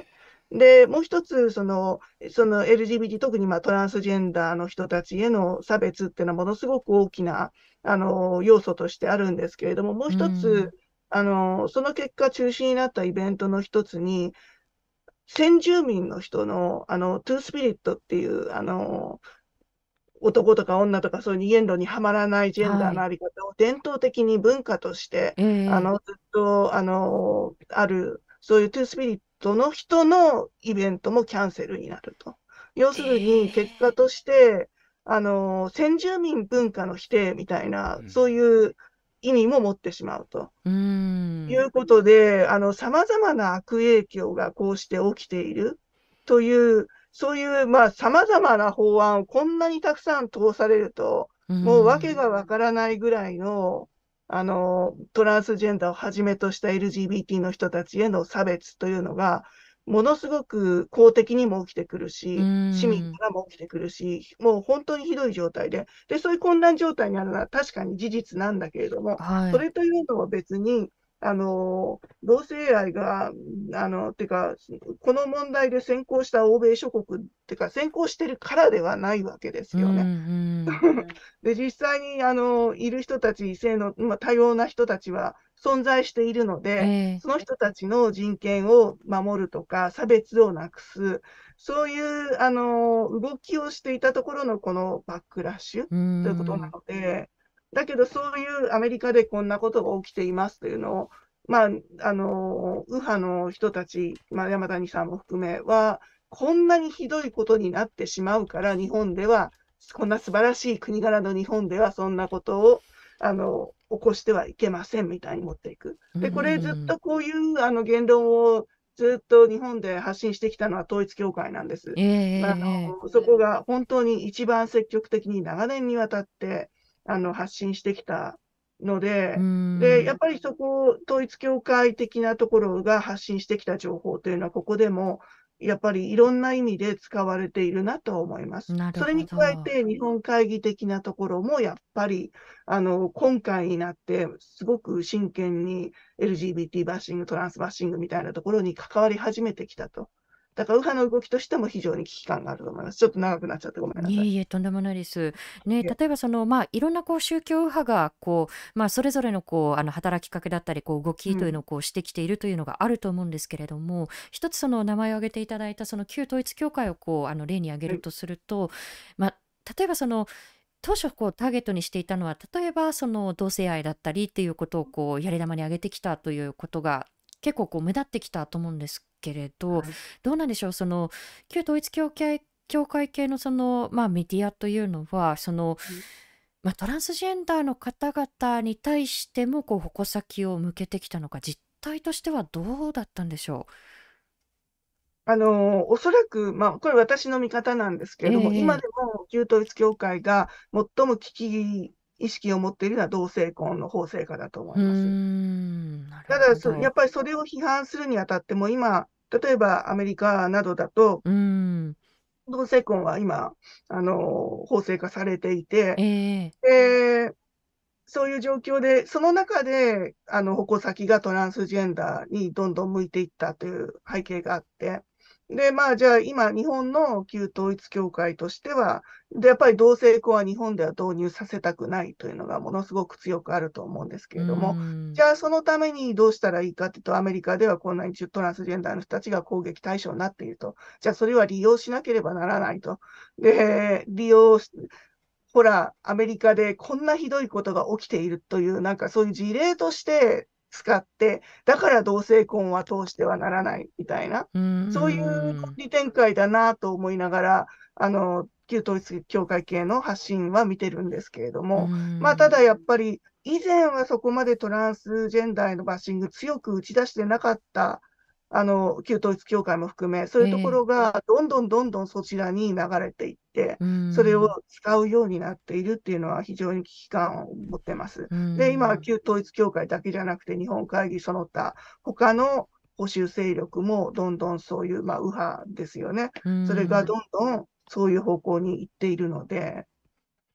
で、もう一つ、その LGBT、特にトランスジェンダーの人たちへの差別っていうのはものすごく大きな、要素としてあるんですけれども、もうう一つ、 ん。 その結果中止になったイベントの一つに、先住民の人の、トゥースピリットっていう、男とか女とかそういう二元論にはまらないジェンダーのはい。 あり方を伝統的に文化として、 ええ。 ずっと、ある、そういうトゥースピリットの人のイベントもキャンセルになると。要するに、結果として、先住民文化の否定みたいな、 うん。 そういう意味も持ってしまうと。 ういん。 うことで、様々な悪影響がこうして起きているという、そういう、様々な法案をこんなにたくさん通されると、 うもう訳ん。 がわからないぐらいの、トランスジェンダーをはじめとした LGBT の人たちへの差別というのが、ものすごく公的にも起きてくるうし、市民ん。 からも起きてくるし、もう本当にひどい状態で、そういう混乱状態にあるのは確かに事実なんだけれども、 はい。 それというのは別に、同性愛が、てか、この問題で先行した欧米諸国、てか、先行してるからではないわけでうん。 すよね。 うん。 で、実際に、いる人たち、性の、多様な人たちは存在しているのえで、 え。 その人たちの人権を守るとか、差別をなくす、そういう、動きをしていたところのこのバックラッシュうということなん。 ので、だけどそういうアメリカでこんなことが起きていますというのを、まあ、右派の人たち、山谷さんも含めは、こんなにひどいことになってしまうから、日本では、こんな素晴らしい国柄の日本では、そんなことを、起こしてはいけませんみたいに持っていく。 うで、これずっん。 とこういう、言論をずっと日本で発信してきたのは統一教会なんです。 ええ。ええ。ええ。 そこが本当に一番積極的に長年にわたって、発信してきたのうで、やん。 っぱりそこ、統一教会的なところが発信してきた情報というのは、ここでも、やっぱりいろんな意味で使われているなと思います。 なるそれにほど。 加えて、日本会議的なところも、やっぱり、今回になって、すごく真剣に LGBT バッシング、トランスバッシングみたいなところに関わり始めてきたと。だから、右派の動きとしても非常に危機感があると思います。ちょっと長くなっちゃってごめんなさい。 いえいえ、とんでもないです。ね、 え例えばいろんな宗教右派がそれぞれの働きかけだったり動きというのをしてきているというのがあると思うんですけれども、一つ名前を挙げていただいた旧統一教会を例に挙げはい、 るとすると、まあ、例えば当初ターゲットにしていたのは、例えば同性愛だったりっていうことをやり玉に挙げてきたということが結構目立ってきたと思うんですけれど、 はい、 どうなんでしょう、旧統一教会系のメディアというのはトランスジェンダーの方々に対しても矛先を向けてきたのか、実態としてはどうだったんでしょおそらく、これ私の見方なんですけう。 れども、今ええ。 でも旧統一教会が最も危機意識を持っているのは同性婚の法制化だと思うーいます。 ん、なるただ、やっほど。 ぱりそれを批判するにあたっても、今、例えばアメリカなどだと、 うーん。 同性婚は今、法制化されていて、 ええ。 で、そういう状況で、その中で、矛先がトランスジェンダーにどんどん向いていったという背景があって、で、じゃあ今、日本の旧統一教会としては、で、やっぱり同性婚は日本では導入させたくないというのがものすごく強くあると思うんですけうーれども、じん。 ゃあそのためにどうしたらいいかというと、アメリカではこんなにトランスジェンダーの人たちが攻撃対象になっていると。じゃあそれは利用しなければならないと。で、ほら、アメリカでこんなひどいことが起きているという、なんかそういう事例として使って、だから同性婚は通してはならないみたいな、 うーそういう論ん。 理展開だなと思いながら、旧統一教会系の発信は見てるんですけれどうーも、たん。 だやっぱり、以前はそこまでトランスジェンダーへのバッシング強く打ち出してなかった、旧統一教会も含め、そういうとこええ。 ろがどんどんどんどんそちらに流れていって、 うーそれをん。 使うようになっているっていうのは非常に危機感を持ってます。 うーで、今、 ん。 旧統一教会だけじゃなくて、日本会議その他、他の保守勢力もどんどんそういう、右派ですよね。 うーそれがん。 どんどんそういう方向に行っているので、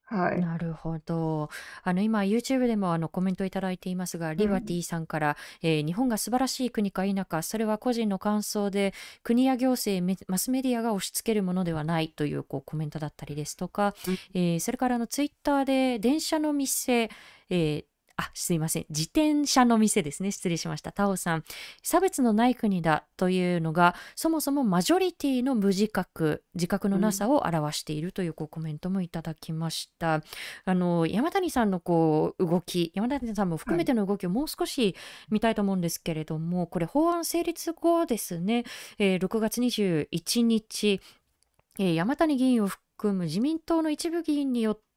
はい。 なるほど。今、YouTube でもコメントいただいていますが、リバテうん。 ィさんから、日本が素晴らしい国か否か、それは個人の感想で、国や行政、マスメディアが押し付けるものではないという、コメントだったりですとか、 うん。 それからツイッターで、電車の店、すいません。自転車の店ですね。失礼しました。タオさん。差別のない国だというのが、そもそもマジョリティの無自覚、自覚のなさを表しているというコメントもいただきました。山谷さんの動き、山谷さんも含はい。 めての動きをもう少し見たいと思うんですけれども、これ法案成立後ですね、6月21日、山谷議員を含む自民党の一部議員によって、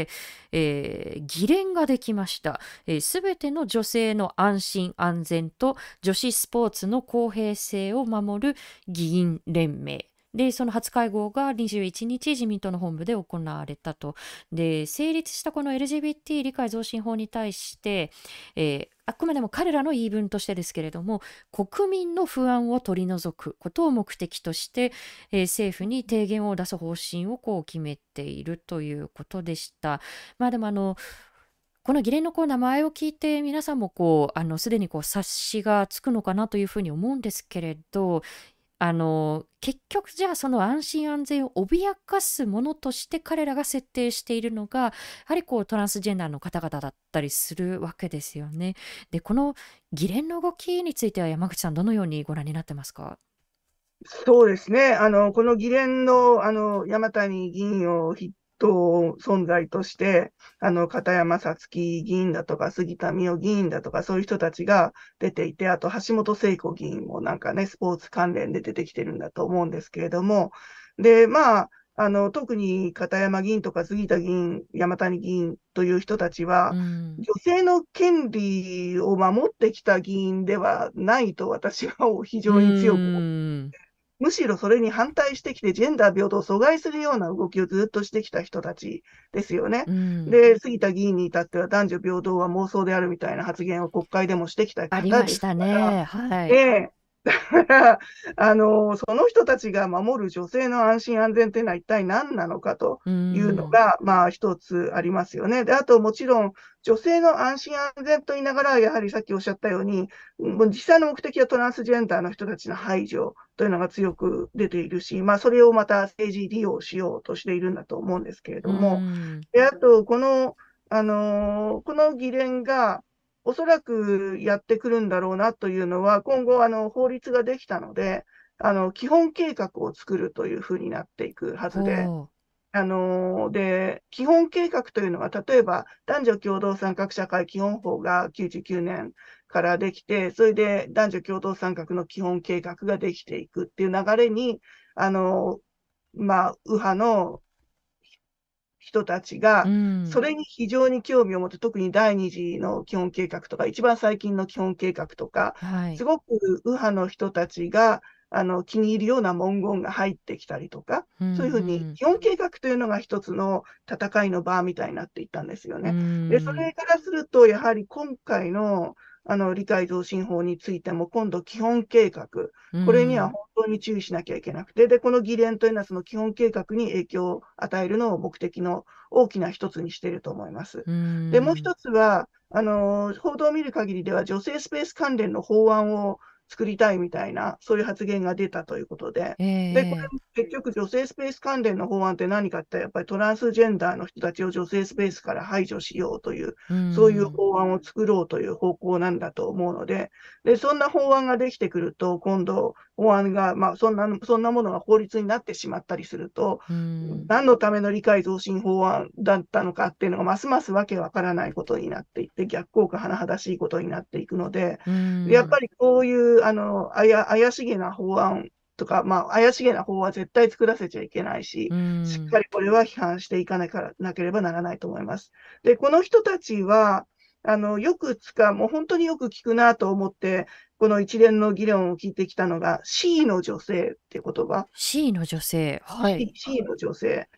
議連ができました。すべての女性の安心安全と女子スポーツの公平性を守る議員連盟。で、その初会合が21日自民党の本部で行われたと。で、成立したこの LGBT 理解増進法に対して、あくまでも彼らの言い分としてですけれども、国民の不安を取り除くことを目的として、政府に提言を出す方針を決めているということでした。まあでもこの議連の名前を聞いて皆さんもすでに察しがつくのかなというふうに思うんですけれど、結局じゃあその安心安全を脅かすものとして彼らが設定しているのがやはりトランスジェンダーの方々だったりするわけですよね。で、この議連の動きについては山口さんどのようにご覧になってますか？ そうですね。この議連の、山谷議員を筆頭存在として、片山さつき議員だとか、杉田水脈議員だとか、そういう人たちが出ていて、あと橋本聖子議員もなんかね、スポーツ関連で出てきてるんだと思うんですけれども、で、まあ、特に片山議員とか杉田議員、山谷議員という人たちは、女性の権利を守ってきた議員ではないと私は非常に強く思って、むしろそれに反対してきて、ジェンダー平等を阻害するような動きをずっとしてきた人たちですよね。で、杉田議員に至っては男女平等は妄想であるみたいな発言を国会でもしてきたあり方ですましたから、 ね。はい。 ええ、だから、その人たちが守る女性の安心安全というのは一体何なのかというのが、まあ一つありますよね。で、あともちろん、女性の安心安全と言いながら、やはりさっきおっしゃったように、実際の目的はトランスジェンダーの人たちの排除というのが強く出ているし、まあそれをまた政治利用しようとしているんだと思うんですけれども、で、あと、この議連が、おそらくやってくるんだろうなというのは、今後、法律ができたので、基本計画を作るというふうになっていくはずで、で、基本計画というのは、例えば、男女共同参画社会基本法が99年からできて、それで男女共同参画の基本計画ができていくっていう流れに、まあ、右派の人たちが、それに非常に興味を持って、特に第二次の基本計画とか、一番最近の基本計画とか、すごく右派の人たちが気に入るような文言が入ってきたりとか、そういうふうに、基本計画というのが一つの戦いの場みたいになっていったんですよね。で、それからすると、やはり今回の理解増進法についても、今度、基本計画、これには本当に注意しなきゃいけなくて、で、この議連というのは、その基本計画に影響を与えるのを目的の大きな一つにしていると思います。で、もう一つは、報道を見る限りでは、女性スペース関連の法案を作りたいみたいな、そういう発言が出たということで、で、これ結局女性スペース関連の法案って何かって、やっぱりトランスジェンダーの人たちを女性スペースから排除しようという、そういう法案を作ろうという方向なんだと思うので、で、そんな法案ができてくると、今度、法案が、まあ、そんなものが法律になってしまったりすると、何のための理解増進法案だったのかっていうのが、ますますわけわからないことになっていって、逆効果甚だしいことになっていくので、やっぱりこういう、怪しげな法案とか、まあ、怪しげな法は絶対作らせちゃいけないし、しっかりこれは批判していかなければならないと思います。で、この人たちは、よくもう本当によく聞くなと思って、この一連の議論を聞いてきたのが、C の女性っていう言葉。 C の女性。はい。 C の女性。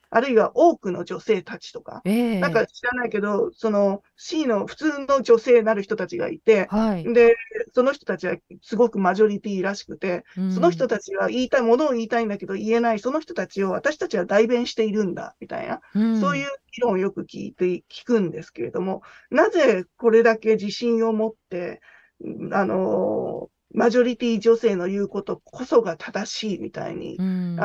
あるいは多くの女性たちとか、なんええか知らないけど、その C の普通の女性なる人たちがいて、 はい。 で、その人たちはすごくマジョリティらしくて、その人うん。 たちが言いたいものを言いたいんだけど言えない、その人たちを私たちは代弁しているんだ、みたいな、 うん。 そういう議論をよく聞くんですけれども、なぜこれだけ自信を持って、マジョリティ女性の言うことこそが正しいみたいに、 うん。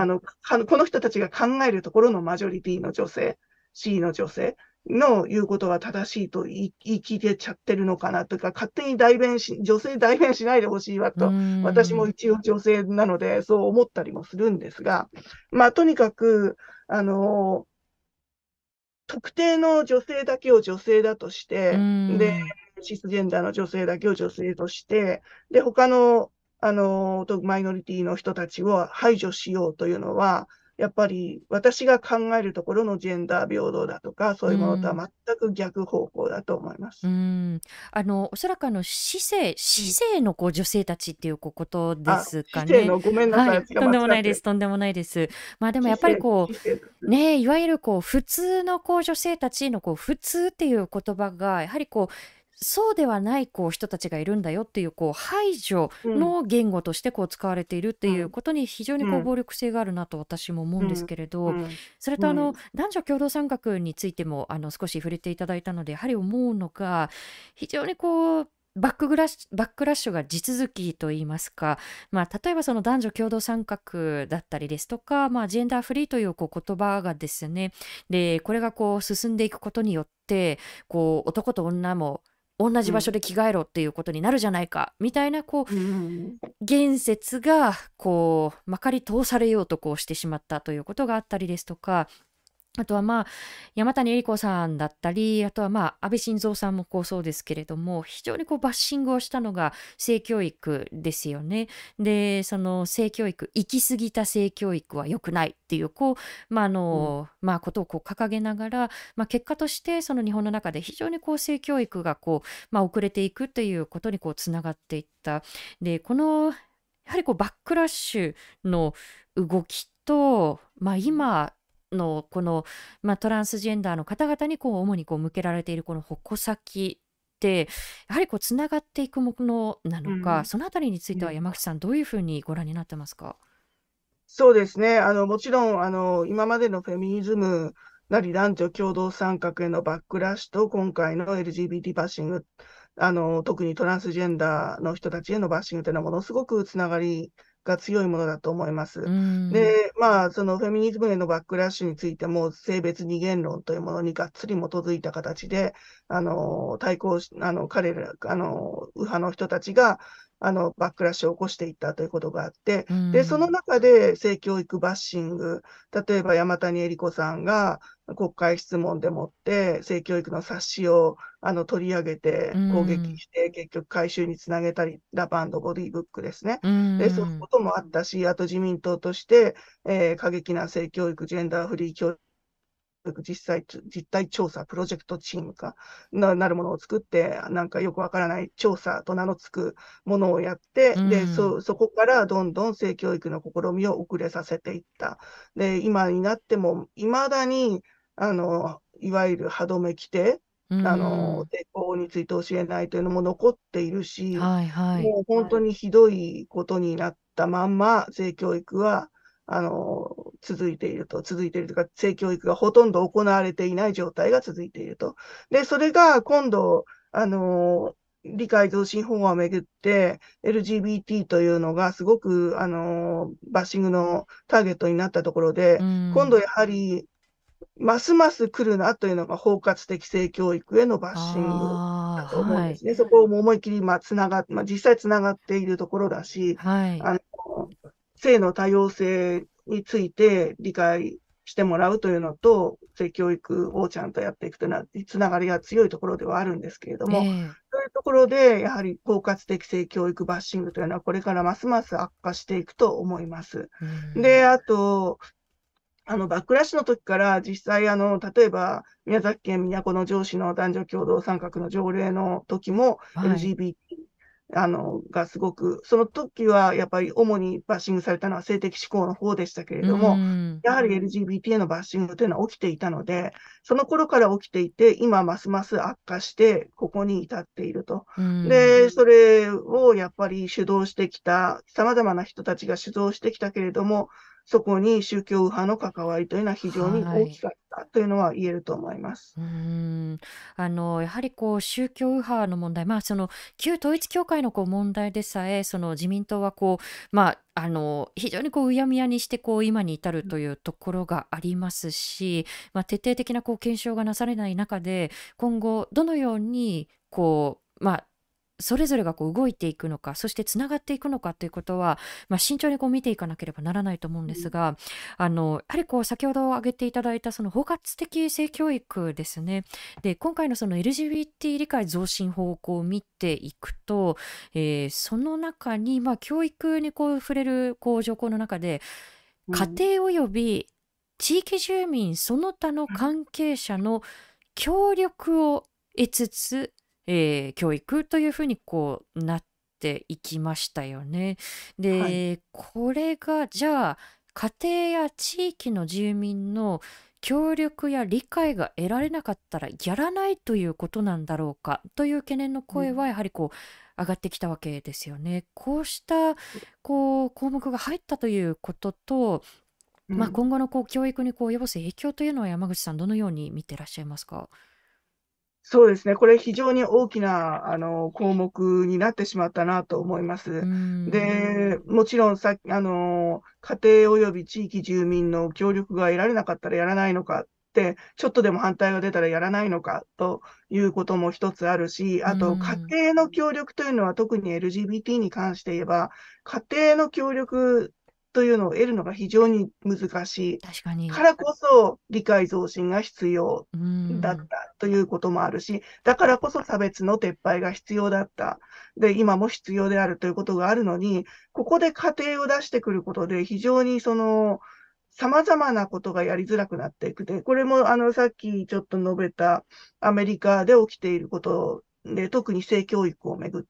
この人たちが考えるところのマジョリティの女性、C の女性の言うことが正しいと言い切れちゃってるのかなというか、勝手に女性代弁しないでほしいわうと、私もん。 一応女性なので、そう思ったりもするんですが、まあ、とにかく、あの、特定の女性だけを女性だとしうて、で、 ん。 シスジェンダーの女性だけを女性として、で、他の、マイノリティの人たちを排除しようというのは、やっぱり私が考えるところのジェンダー平等だとか、そういうものとうん。 は全く逆方向だと思いまうす。 ん。おそらく市政の女性たちっていうことであ、 すかね。 市政の、ごめんなさい、 はい。 私がとん間違ってる。 でもないです。とんでもないです。まあでもやっぱり市政です。 ね、いわゆる普通の女性たちの普通っていう言葉が、やはりそうではない人たちがいるんだよっていう排除うん、 の言語として使われているっていううん、 ことに非常にうん、 暴力性があるなと私も思うんですうん、 けれど、 うん、 それとうん、 男女共同参画についても少し触れていただいたので、やはり思うのが非常にバックラッシュが地続きといいますか、まあ、例えばその男女共同参画だったりですとか、まあ、ジェンダーフリーという言葉がですね、でこれが進んでいくことによって男と女も同じ場所うん、 で着替えろっていうことになるじゃないかみたいなうん、 言説がまかり通されようとしてしまったということがあったりですとか、あとは山谷恵理子さんだったり、あとは安倍晋三さんもそうですけれども、非常にバッシングをしたのが性教育ですよね。で、その性教育、行き過ぎた性教育は良くないっていう、 うん、 ことを掲げながら、結果としてその日本の中で非常に性教育が遅れていくということにつながっていった。で、やはりバックラッシュの動きと、今、トランスジェンダーの方々に主に向けられているこの矛先ってやはりつながっていくものなのか、 うん、 そのあたりについてはうん。 山口さんどういうふうにご覧になってますか？ そうですね。もちろん、今までのフェミニズムなり男女共同参画へのバックラッシュと、今回の LGBT バッシング、特にトランスジェンダーの人たちへのバッシングというのは、ものすごくつながりが強いものだと思いまうーす。 ん。 で、まあ、そのフェミニズムへのバックラッシュについても、性別二元論というものにがっつり基づいた形で、対抗し、彼ら、右派の人たちが、バックラッシュを起こしていったということがあって、 うーで、そのん。 中で性教育バッシング、例えば山谷恵理子さんが国会質問でもって性教育の冊子を取り上げうーて攻撃ん。 して、結局回収につなげたり、ラバボディブックですね。 うーで、そういうこん。 ともあったし、あと自民党として、過激な性教育、ジェンダーフリー教育、実態調査プロジェクトチームなるものを作って、なんかよくわからない調査と名の付くものをやっうーて、で、 ん。 そこからどんどん性教育の試みを遅れさせていった。で、今になっても、いまだに、いわゆる歯止め規定、 うーん。 抵抗について教えないというのも残っているし、 はいはい。 もう本当にひどいことになったまんま、性教育は続いているというか、性教育がほとんど行われていない状態が続いていると。で、それが今度、理解増進法案をめぐって、LGBT というのがすごく、バッシングのターゲットになったところうーで、今度ん。 やはり、ますます来るなというのが包括的性教育へのバッシングだああ、 と思うんはい。 ですね。そこも思いっきり、実際つながっているところだし、 はい。 あの、性の多様性について理解してもらうというのと、性教育をちゃんとやっていくというのは、つながりが強いところではあるんですけれどえも、 え。 そういうところで、やはり包括的性教育バッシングというのは、これからますます悪化していくと思います。 うーん。 で、あと、バックラッシュの時から実際、例えば、宮崎県都城市の男女共同参画の条例の時も、 はい。 LGBT がすごく、その時はやっぱり主にバッシングされたのは性的指向の方でしたけれうども、 ん。 やはり LGBT へのバッシングというのは起きていたので、その頃から起きていて、今ますます悪化して、ここに至っていると。で、それをやっぱり主導してきた、様々な人たちが主導してきたけれども、そこに宗教右派の関わりというのは非常にはい。 大きかったというのは言えると思います。 やはり宗教右派の問題、旧統一教会の問題でさえ、自民党は非常にうやむやにして今に至るというところがありますし、徹底的な検証がなされない中で、今後どのようにそれぞれが動いていくのか、そしてつながっていくのかということは、慎重に見ていかなければならないと思うんですが、やはり先ほど挙げていただいた包括的性教育ですね。で、今回のLGBT 理解増進法を見ていくと、その中に、教育に触れる条項の中で、家庭及び地域住民その他の関係者の協力を得つつ、教育というふうになっていきましたよね。 はい。 で、これがじゃあ家庭や地域の住民の協力や理解が得られなかったらやらないということなんだろうかという懸念の声はやはり上がってきたわけですよね。こうした項目が入ったということと、今後の教育に及ぼす影響というのは山口さんどのように見てらっしゃいますか？ そうですね。これ非常に大きな、項目になってしまったなと思いまうす。 ん。 で、もちろん家庭及び地域住民の協力が得られなかったらやらないのかって、ちょっとでも反対が出たらやらないのかということも一つあるし、あと家庭の協力というのは特に LGBT に関して言えば、家庭の協力というのを得るのが非常に難しい確かに。 からこそ理解増進が必要だったということもあるし、だからこそ差別の撤廃が必要だった。で、今も必要であるということがあるのに、ここで家庭を出してくることで非常に様々なことがやりづらくなっていくで、これもさっきちょっと述べたアメリカで起きていることで、特に性教育をめぐって、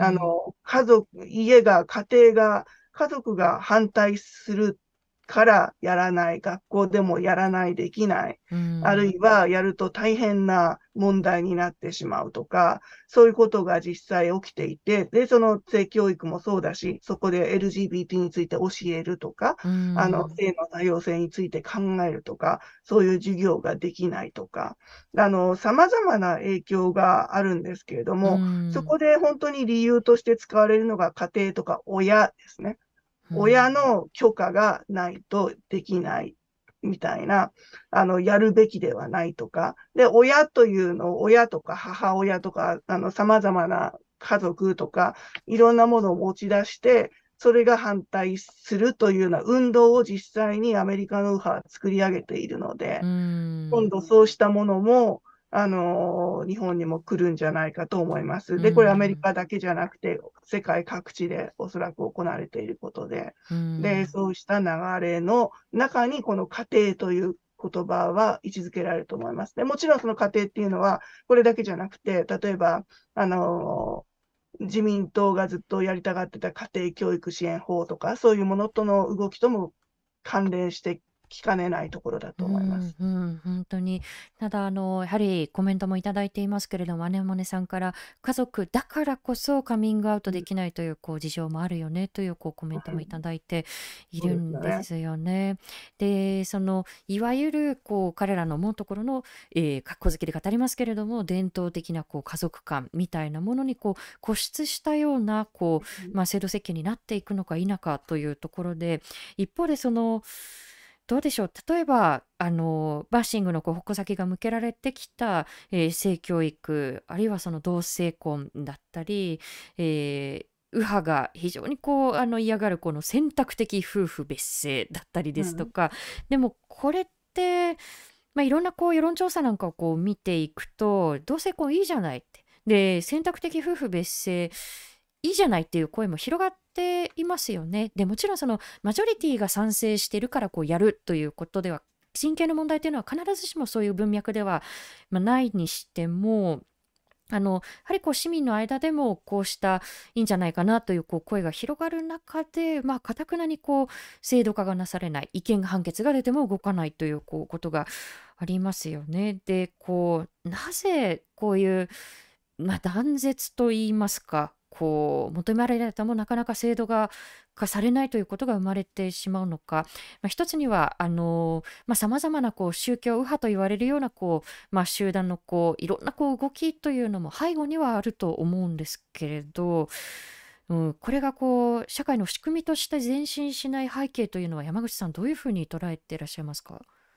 家庭が、家族が反対するからやらない、学校でもやらない、できない、あるいはやると大変な問題になってしまうとか、そういうことが実際起きていて、で、その性教育もそうだし、そこで LGBT について教えるとか、性の多様性について考えるとか、そういう授業ができないとか、様々な影響があるんですけれども、そこで本当に理由として使われるのが家庭とか親ですね。親の許可がないとできないみたいな、やるべきではないとか、で、親というのを親とか母親とか、様々な家族とか、いろんなものを持ち出して、それが反対するというような運動を実際にアメリカの右派は作り上げているので、今度そうしたものも、日本にも来るんじゃないかと思います。で、これアメリカだけじゃなくて、世界各地でおそらく行われていることで、で、そうした流れの中にこの家庭という言葉は位置づけられると思います。で、もちろんその家庭っていうのは、これだけじゃなくて、例えば、自民党がずっとやりたがってた家庭教育支援法とか、そういうものとの動きとも関連してきかねないところだと思います。 本当に。ただ、やはりコメントもいただいていますけれども、アネモネさんから、家族だからこそカミングアウトできないという事情もあるよねというコメントもいただいているんですよね。で、いわゆる彼らの思うところの、格好好きで語りますけれども、伝統的な家族観みたいなものに固執したような制度設計になっていくのか否かというところで、一方でどうでしょう、例えばバッシングの矛先が向けられてきた、性教育、あるいは同性婚だったり、右派が非常に嫌がる選択的夫婦別姓だったりですとか、でもこれって、いろんな世論調査なんかを見ていくと、同性婚いいじゃないって、で選択的夫婦別姓いいじゃないっていう声も広がっていますよね。でもちろんマジョリティが賛成しているからやるということでは、親権の問題というのは必ずしもそういう文脈では、ないにしても、 やはり市民の間でもこうしたいいんじゃないかなという声が広がる中で、頑くなに制度化がなされない、違憲判決が出ても動かないということがありますよね。で、なぜこういう、断絶といいますか、求められたもなかなか制度化されないということが生まれてしまうのか。一つにはさまざまな宗教右派と言われるような集団のいろんな動きというのも背後にはあると思うんですけれど、これが社会の仕組みとして前進しない背景というのは、山口さんどういうふうに捉えていらっしゃいますか？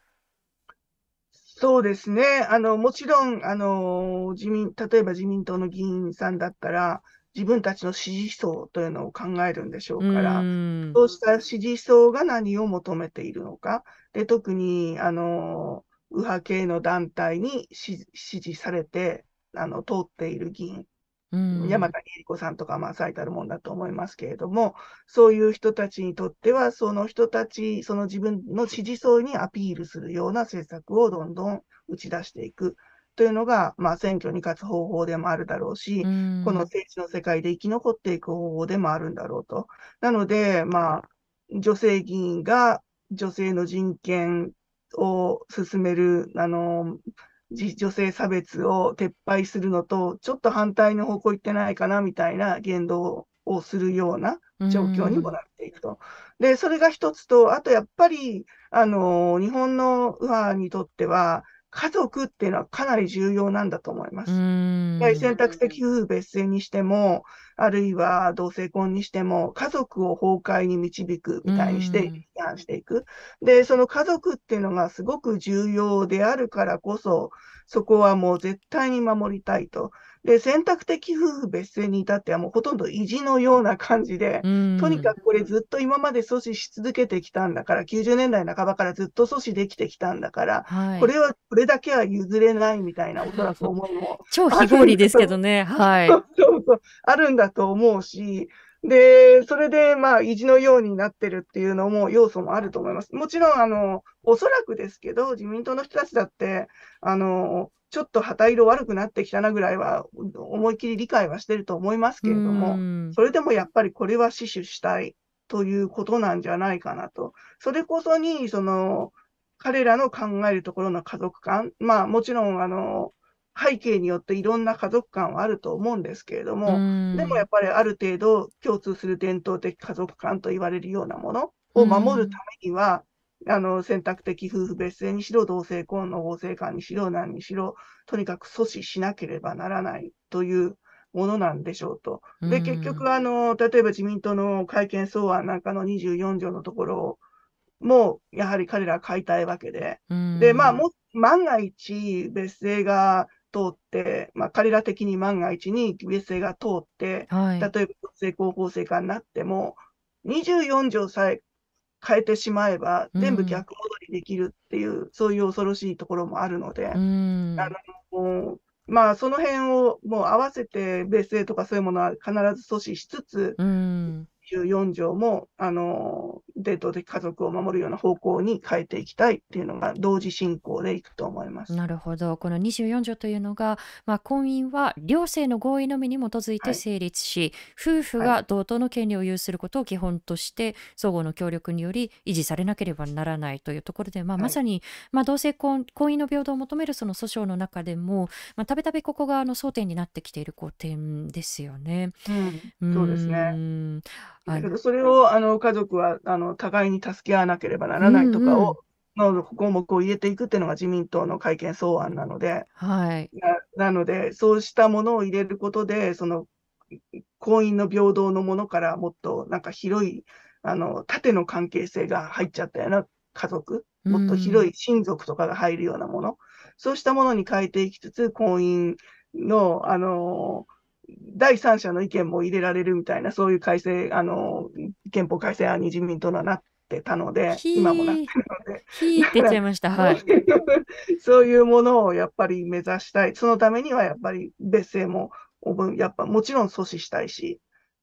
そうですね。もちろん、例えば自民党の議員さんだったら、自分たちの支持層というのを考えるんでしょううから、 ーん。 そうした支持層が何を求めているのか。で、特に、右派系の団体に支持されて、通っている議員、 うーん。 山谷恵理子さんとか、最たるもんだと思いますけれども、そういう人たちにとっては、その人たち、その自分の支持層にアピールするような政策をどんどん打ち出していくというのが、選挙に勝つ方法でもあるだろううし、このーん。 政治の世界で生き残っていく方法でもあるんだろうと。なので、女性議員が女性の人権を進める、女性差別を撤廃するのと、ちょっと反対の方向行ってないかなみたいな言動をするようなうー状況にもなん。 っていくと。で、それが一つと、あとやっぱり、日本の右派にとっては、家族っていうのはかなり重要なんだと思いまうーす。選ん。 択的夫婦別姓にしても、あるいは同性婚にしても、家族を崩壊に導くうーみたいにしてん。 批判していく。で、その家族っていうのがすごく重要であるからこそ、そこはもう絶対に守りたいと。で、選択的夫婦別姓に至ってはもうほとんど意地のような感じで、 うーん。 とにかくこれずっと今まで阻止し続けてきたんだから、90年代半ばからずっと阻止できてきたんだから、 はい。 これだけは譲れないみたいな、おそらく思いも超あるんだ非合理ですけどと、 ね。はい。 そうそう、あるんだと思うし、で、それで、意地のようになってるっていうのも、要素もあると思います。もちろん、おそらくですけど、自民党の人たちだって、ちょっと旗色悪くなってきたなぐらいは、思いっきり理解はしてると思いますうーけれども、 ん。 それでもやっぱりこれは死守したいということなんじゃないかなと。それこそに、彼らの考えるところの家族観、もちろん、背景によっていろんな家族観はあると思うんですけれどうーも、でもやん。 っぱりある程度共通する伝統的家族観と言われるようなものうーを守るたん。 めには、選択的夫婦別姓にしろ、同性婚の法制化にしろ、何にしろ、とにかく阻止しなければならないというものなんでしょうと。 うーで、結局、 ん。 例えば自民党の改憲草案なんかの24条のところも、やはり彼らは買いたいわけで、 うーで、 ん。 万が一別姓が通って、彼ら的に万が一に別姓が通って、 はい。 例えば同性婚法制化になっても、24条さえ変えてしまえば、 うー全部ん。 逆戻りできるっていう、そういう恐ろしいところもあるので、 うーん。 もその辺をもう合わせて別姓とかそういうものは必ず阻止しつつ、 うーん。 14条も、伝統的家族を守るような方向に変えていきたいっていうのが同時進行でいくと思います。 なるほど。この24条というのが、婚姻は両性の合意のみに基づいてはい。 成立し、夫婦はい。 が同等の権利を有することを基本として、相互の協力により維持されなければならないというところで、まはい。 さに、同性婚姻の平等を求めるその訴訟の中でも、たびたびここが争点になってきている点ですよね。 うん。 うーそうですね。 ん。あのだけど、それを、家族は、互いに助け合わなければなうらないとかんうん。 を、の項目を入れていくっていうのが自民党の改憲草案なので、 はい。 なので、そうしたものを入れることで、婚姻の平等のものからもっとなんか広い、縦の関係性が入っちゃったような家族、 うもっと広ん。 い親族とかが入るようなもの、そうしたものに変えていきつつ、婚姻の、第三者の意見も入れられるみたいな、そういう改正、憲法改正案に自民党はなってたので、今もなってるので、 ひーって言っちゃだから、 いました。はい。 そういうそういうものをやっぱり目指したい。そのためにはやっぱり別姓も、やっぱもちろん阻止したいし、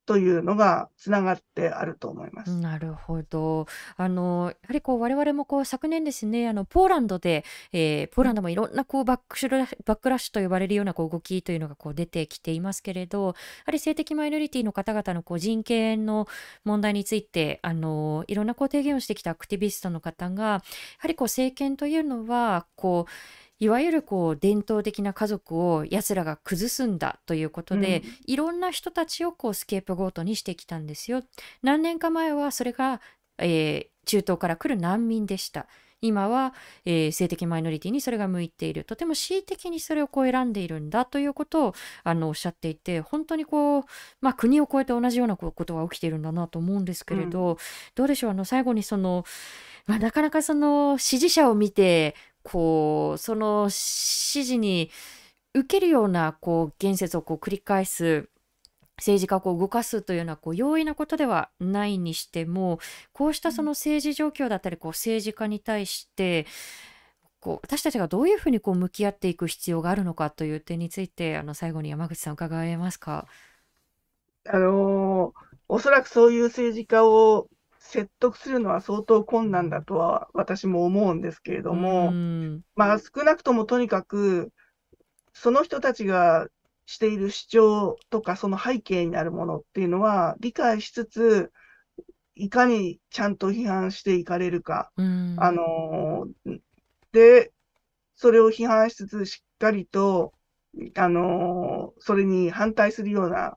というのがつながってあると思います。 なるほど。やはり我々も昨年ですね、ポーランドで、ポーランドもいろんなバックラッシュと呼ばれるような動きというのが出てきていますけれど、やはり性的マイノリティの方々の人権の問題について、いろんな提言をしてきたアクティビストの方が、やはり政権というのは、いわゆる伝統的な家族を奴らが崩すんだということで、いろんな人たちをスケープゴートにしてきたんですよ。何年か前はそれが、中東から来る難民でした。今は、性的マイノリティにそれが向いている。とても恣意的にそれを選んでいるんだということをおっしゃっていて、本当に国を越えて同じようなことが起きているんだなと思うんですけれど、どうでしょう、最後になかなか支持者を見てその支持に受けるような言説を繰り返す政治家を動かすというような容易なことではないにしても、こうした政治状況だったり政治家に対して私たちがどういうふうに向き合っていく必要があるのかという点について最後に山口さん伺えますか。 おそらくそういう政治家を説得するのは相当困難だとは私も思うんですけれども、少なくともとにかくその人たちがしている主張とかその背景になるものっていうのは理解しつつ、いかにちゃんと批判していかれるか。で、それを批判しつつしっかりと、それに反対するような、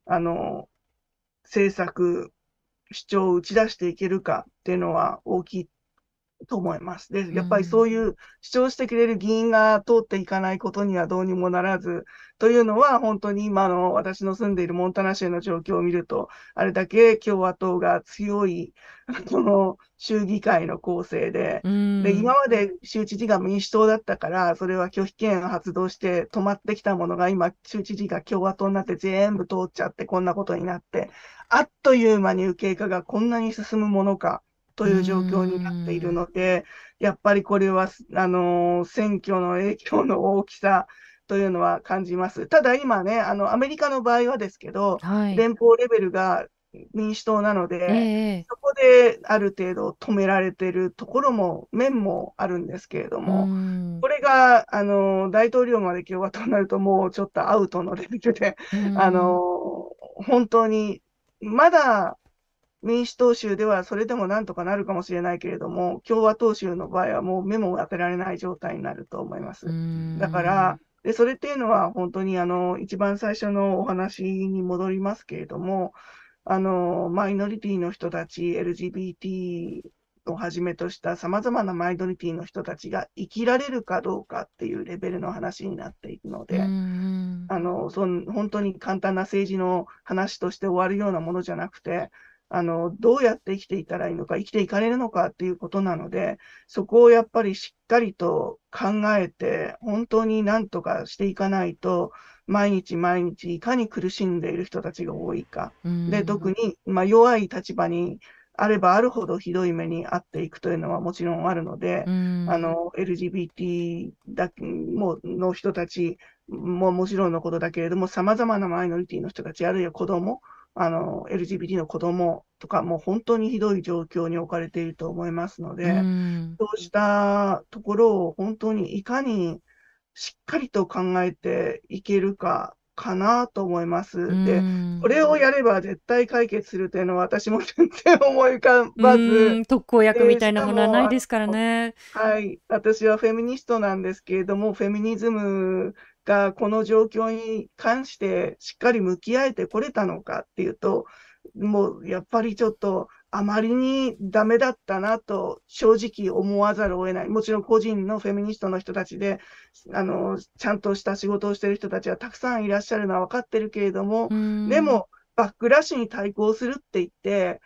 政策、主張を打ち出していけるかっていうのは大きいと思います。で、やっぱりそういう主張してくれる議員が通っていかないことにはどうにもならず、というのは本当に今の私の住んでいるモンタナ州の状況を見ると、あれだけ共和党が強い、この州議会の構成で、今まで州知事が民主党だったから、それは拒否権を発動して止まってきたものが今、州知事が共和党になって全部通っちゃってこんなことになって、あっという間に右傾化がこんなに進むものか。という状況になっているので、やっぱりこれは、選挙の影響の大きさというのは感じます。ただ今ね、アメリカの場合はですけど、連邦レベルが民主党なので、そこである程度止められているところも、面もあるんですけれども、これが、大統領まで共和党になるともうちょっとアウトのレベルで、本当に、まだ、民主党州ではそれでもなんとかなるかもしれないけれども、共和党州の場合はもう目も当てられない状態になると思います。だから、それっていうのは本当に一番最初のお話に戻りますけれども、マイノリティの人たち、LGBT をはじめとした様々なマイノリティの人たちが生きられるかどうかっていうレベルの話になっていくので、本当に簡単な政治の話として終わるようなものじゃなくて、どうやって生きていったらいいのか、生きていかれるのかっていうことなので、そこをやっぱりしっかりと考えて、本当に何とかしていかないと、毎日毎日いかに苦しんでいる人たちが多いか。で、特に、弱い立場にあればあるほどひどい目に遭っていくというのはもちろんあるので、LGBT の人たちももちろんのことだけれども、様々なマイノリティの人たち、あるいは子供、LGBT の子供とかも本当にひどい状況に置かれていると思いますので、そうしたところを本当にいかにしっかりと考えていけるかなと思います。で、これをやれば絶対解決するというのは私も全然思い浮かばず、 特効薬みたいなものはないですからね。 はい、私はフェミニストなんですけれども、フェミニズムがこの状況に関してしっかり向き合えてこれたのかっていうと、もうやっぱりちょっとあまりにダメだったなと正直思わざるを得ない。もちろん個人のフェミニストの人たちで、ちゃんとした仕事をしている人たちはたくさんいらっしゃるのは分かってるけれども、でもバックラッシュに対抗するって言って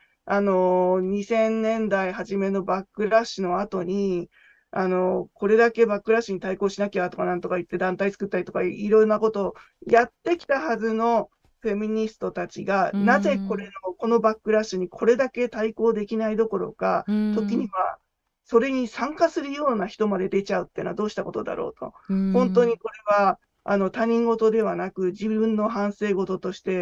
、2000年代初めのバックラッシュの後に、これだけバックラッシュに対抗しなきゃとかなんとか言って団体作ったりとかいろいろなことをやってきたはずのフェミニストたちが、なぜこのバックラッシュにこれだけ対抗できないどころか、時にはそれに参加するような人まで出ちゃうっていうのはどうしたことだろうと。本当にこれは他人事ではなく自分の反省事として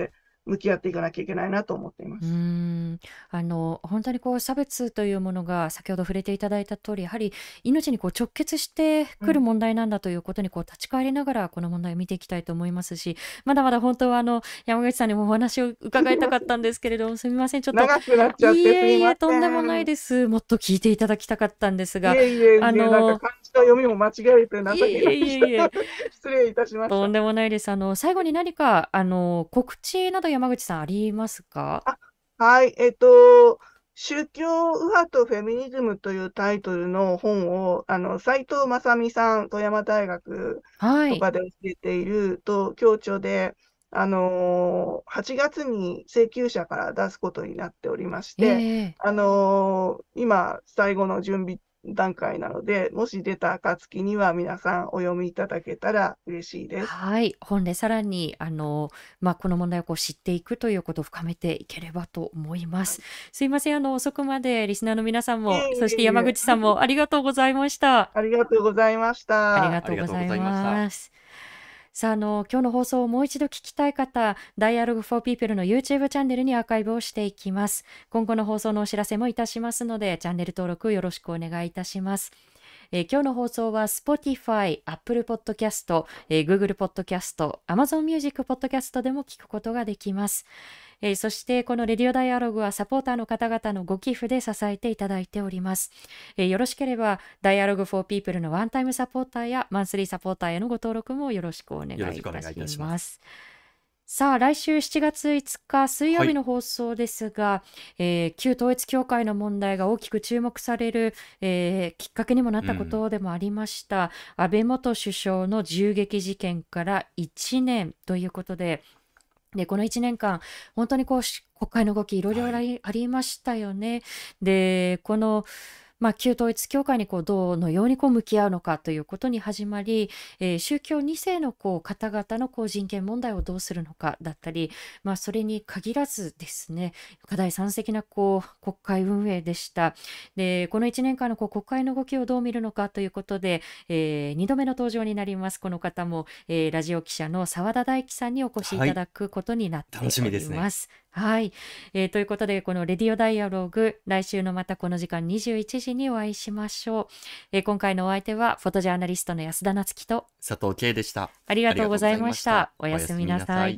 向き合っていかなきゃいけないなと思っていまうーす。 ん、本当に差別というものが先ほど触れていただいた通り、やはり命に直結してくる問題なんだということに立ち返りながらこの問題を見ていきたいと思いますし、まだまだ本当は山口さんにもお話を伺いたかったんですけれども、すみません、ちょっと。 長くなっちゃっていすいまえいえ、とんでもせん。 ないです。もっと聞いていただきたかったんですいが、 えいえいえ、 あなんの、 か漢字の読みも間違えて情いけえいえいえないいえ、 失礼いたしましとんた。 でもないです。最後に何か告知など山口さんありますか？ あ、はい、宗教右派とフェミニズムというタイトルの本を、斉藤正美さん、富山大学はい。 とかで教えている教著で、8月に請求者から出すことになっておりましえて、 え。 今、最後の準備段階なので、もし出た暁には皆さんお読みいただけたら嬉しいです。 はい、本でさらにこの問題を知っていくということを深めていければと思います。すいません、遅くまでリスナーの皆さんも、 いえそしていえいえ、 山口さんもありがとうございました。 ありがとうございましありがた。 ありがとうごとうございざいました。 ます。さあ、今日の放送をもう一度聞きたい方、Dialogue for People の YouTube チャンネルにアーカイブをしていきます。今後の放送のお知らせもいたしますので、チャンネル登録よろしくお願いいたします。今日の放送は Spotify、Apple Podcast、Google Podcast、Amazon Music Podcast でも聞くことができます。そしてこのレディオダイアログはサポーターの方々のご寄付で支えていただいております。よろしければ Dialogue for People のワンタイムサポーターやマンスリーサポーターへのご登録もよろしくお願いいよろしくおた願いいたししま。 ますす。さあ、来週7月5日水曜はい。 日の放送ですが、旧統一教会の問題が大きく注目される、きっかけにもなったこうん。 とでもありました。安倍元首相の銃撃事件から1年ということで、この1年間、本当に国会の動きいろいろはい。 ありましたよね。で、この、旧統一教会にどのように向き合うのかということに始まり、宗教2世の方々の人権問題をどうするのかだったり、それに限らずですね、課題山積な国会運営でした。で、この1年間の国会の動きをどう見るのかということで、2度目の登場になります。この方も、ラジオ記者の澤田大樹さんにお越しいはい。 ただくことになっ楽ておしみですね。 ります。はい。ということで、このレディオダイアログ、来週のまたこの時間21時にお会いしましょう。今回のお相手は、フォトジャーナリストの安田なつきと、 佐藤圭でした。 ありがありがとうございとうございまました。 した。おおやすみやすみななさい。 さい。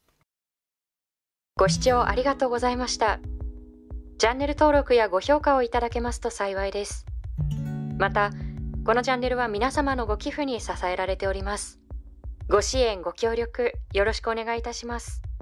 ご視聴ありがとうございました。チャンネル登録やご評価をいただけますと幸いです。また、このチャンネルは皆様のご寄付に支えられております。ご支援、ご協力、よろしくお願いいたします。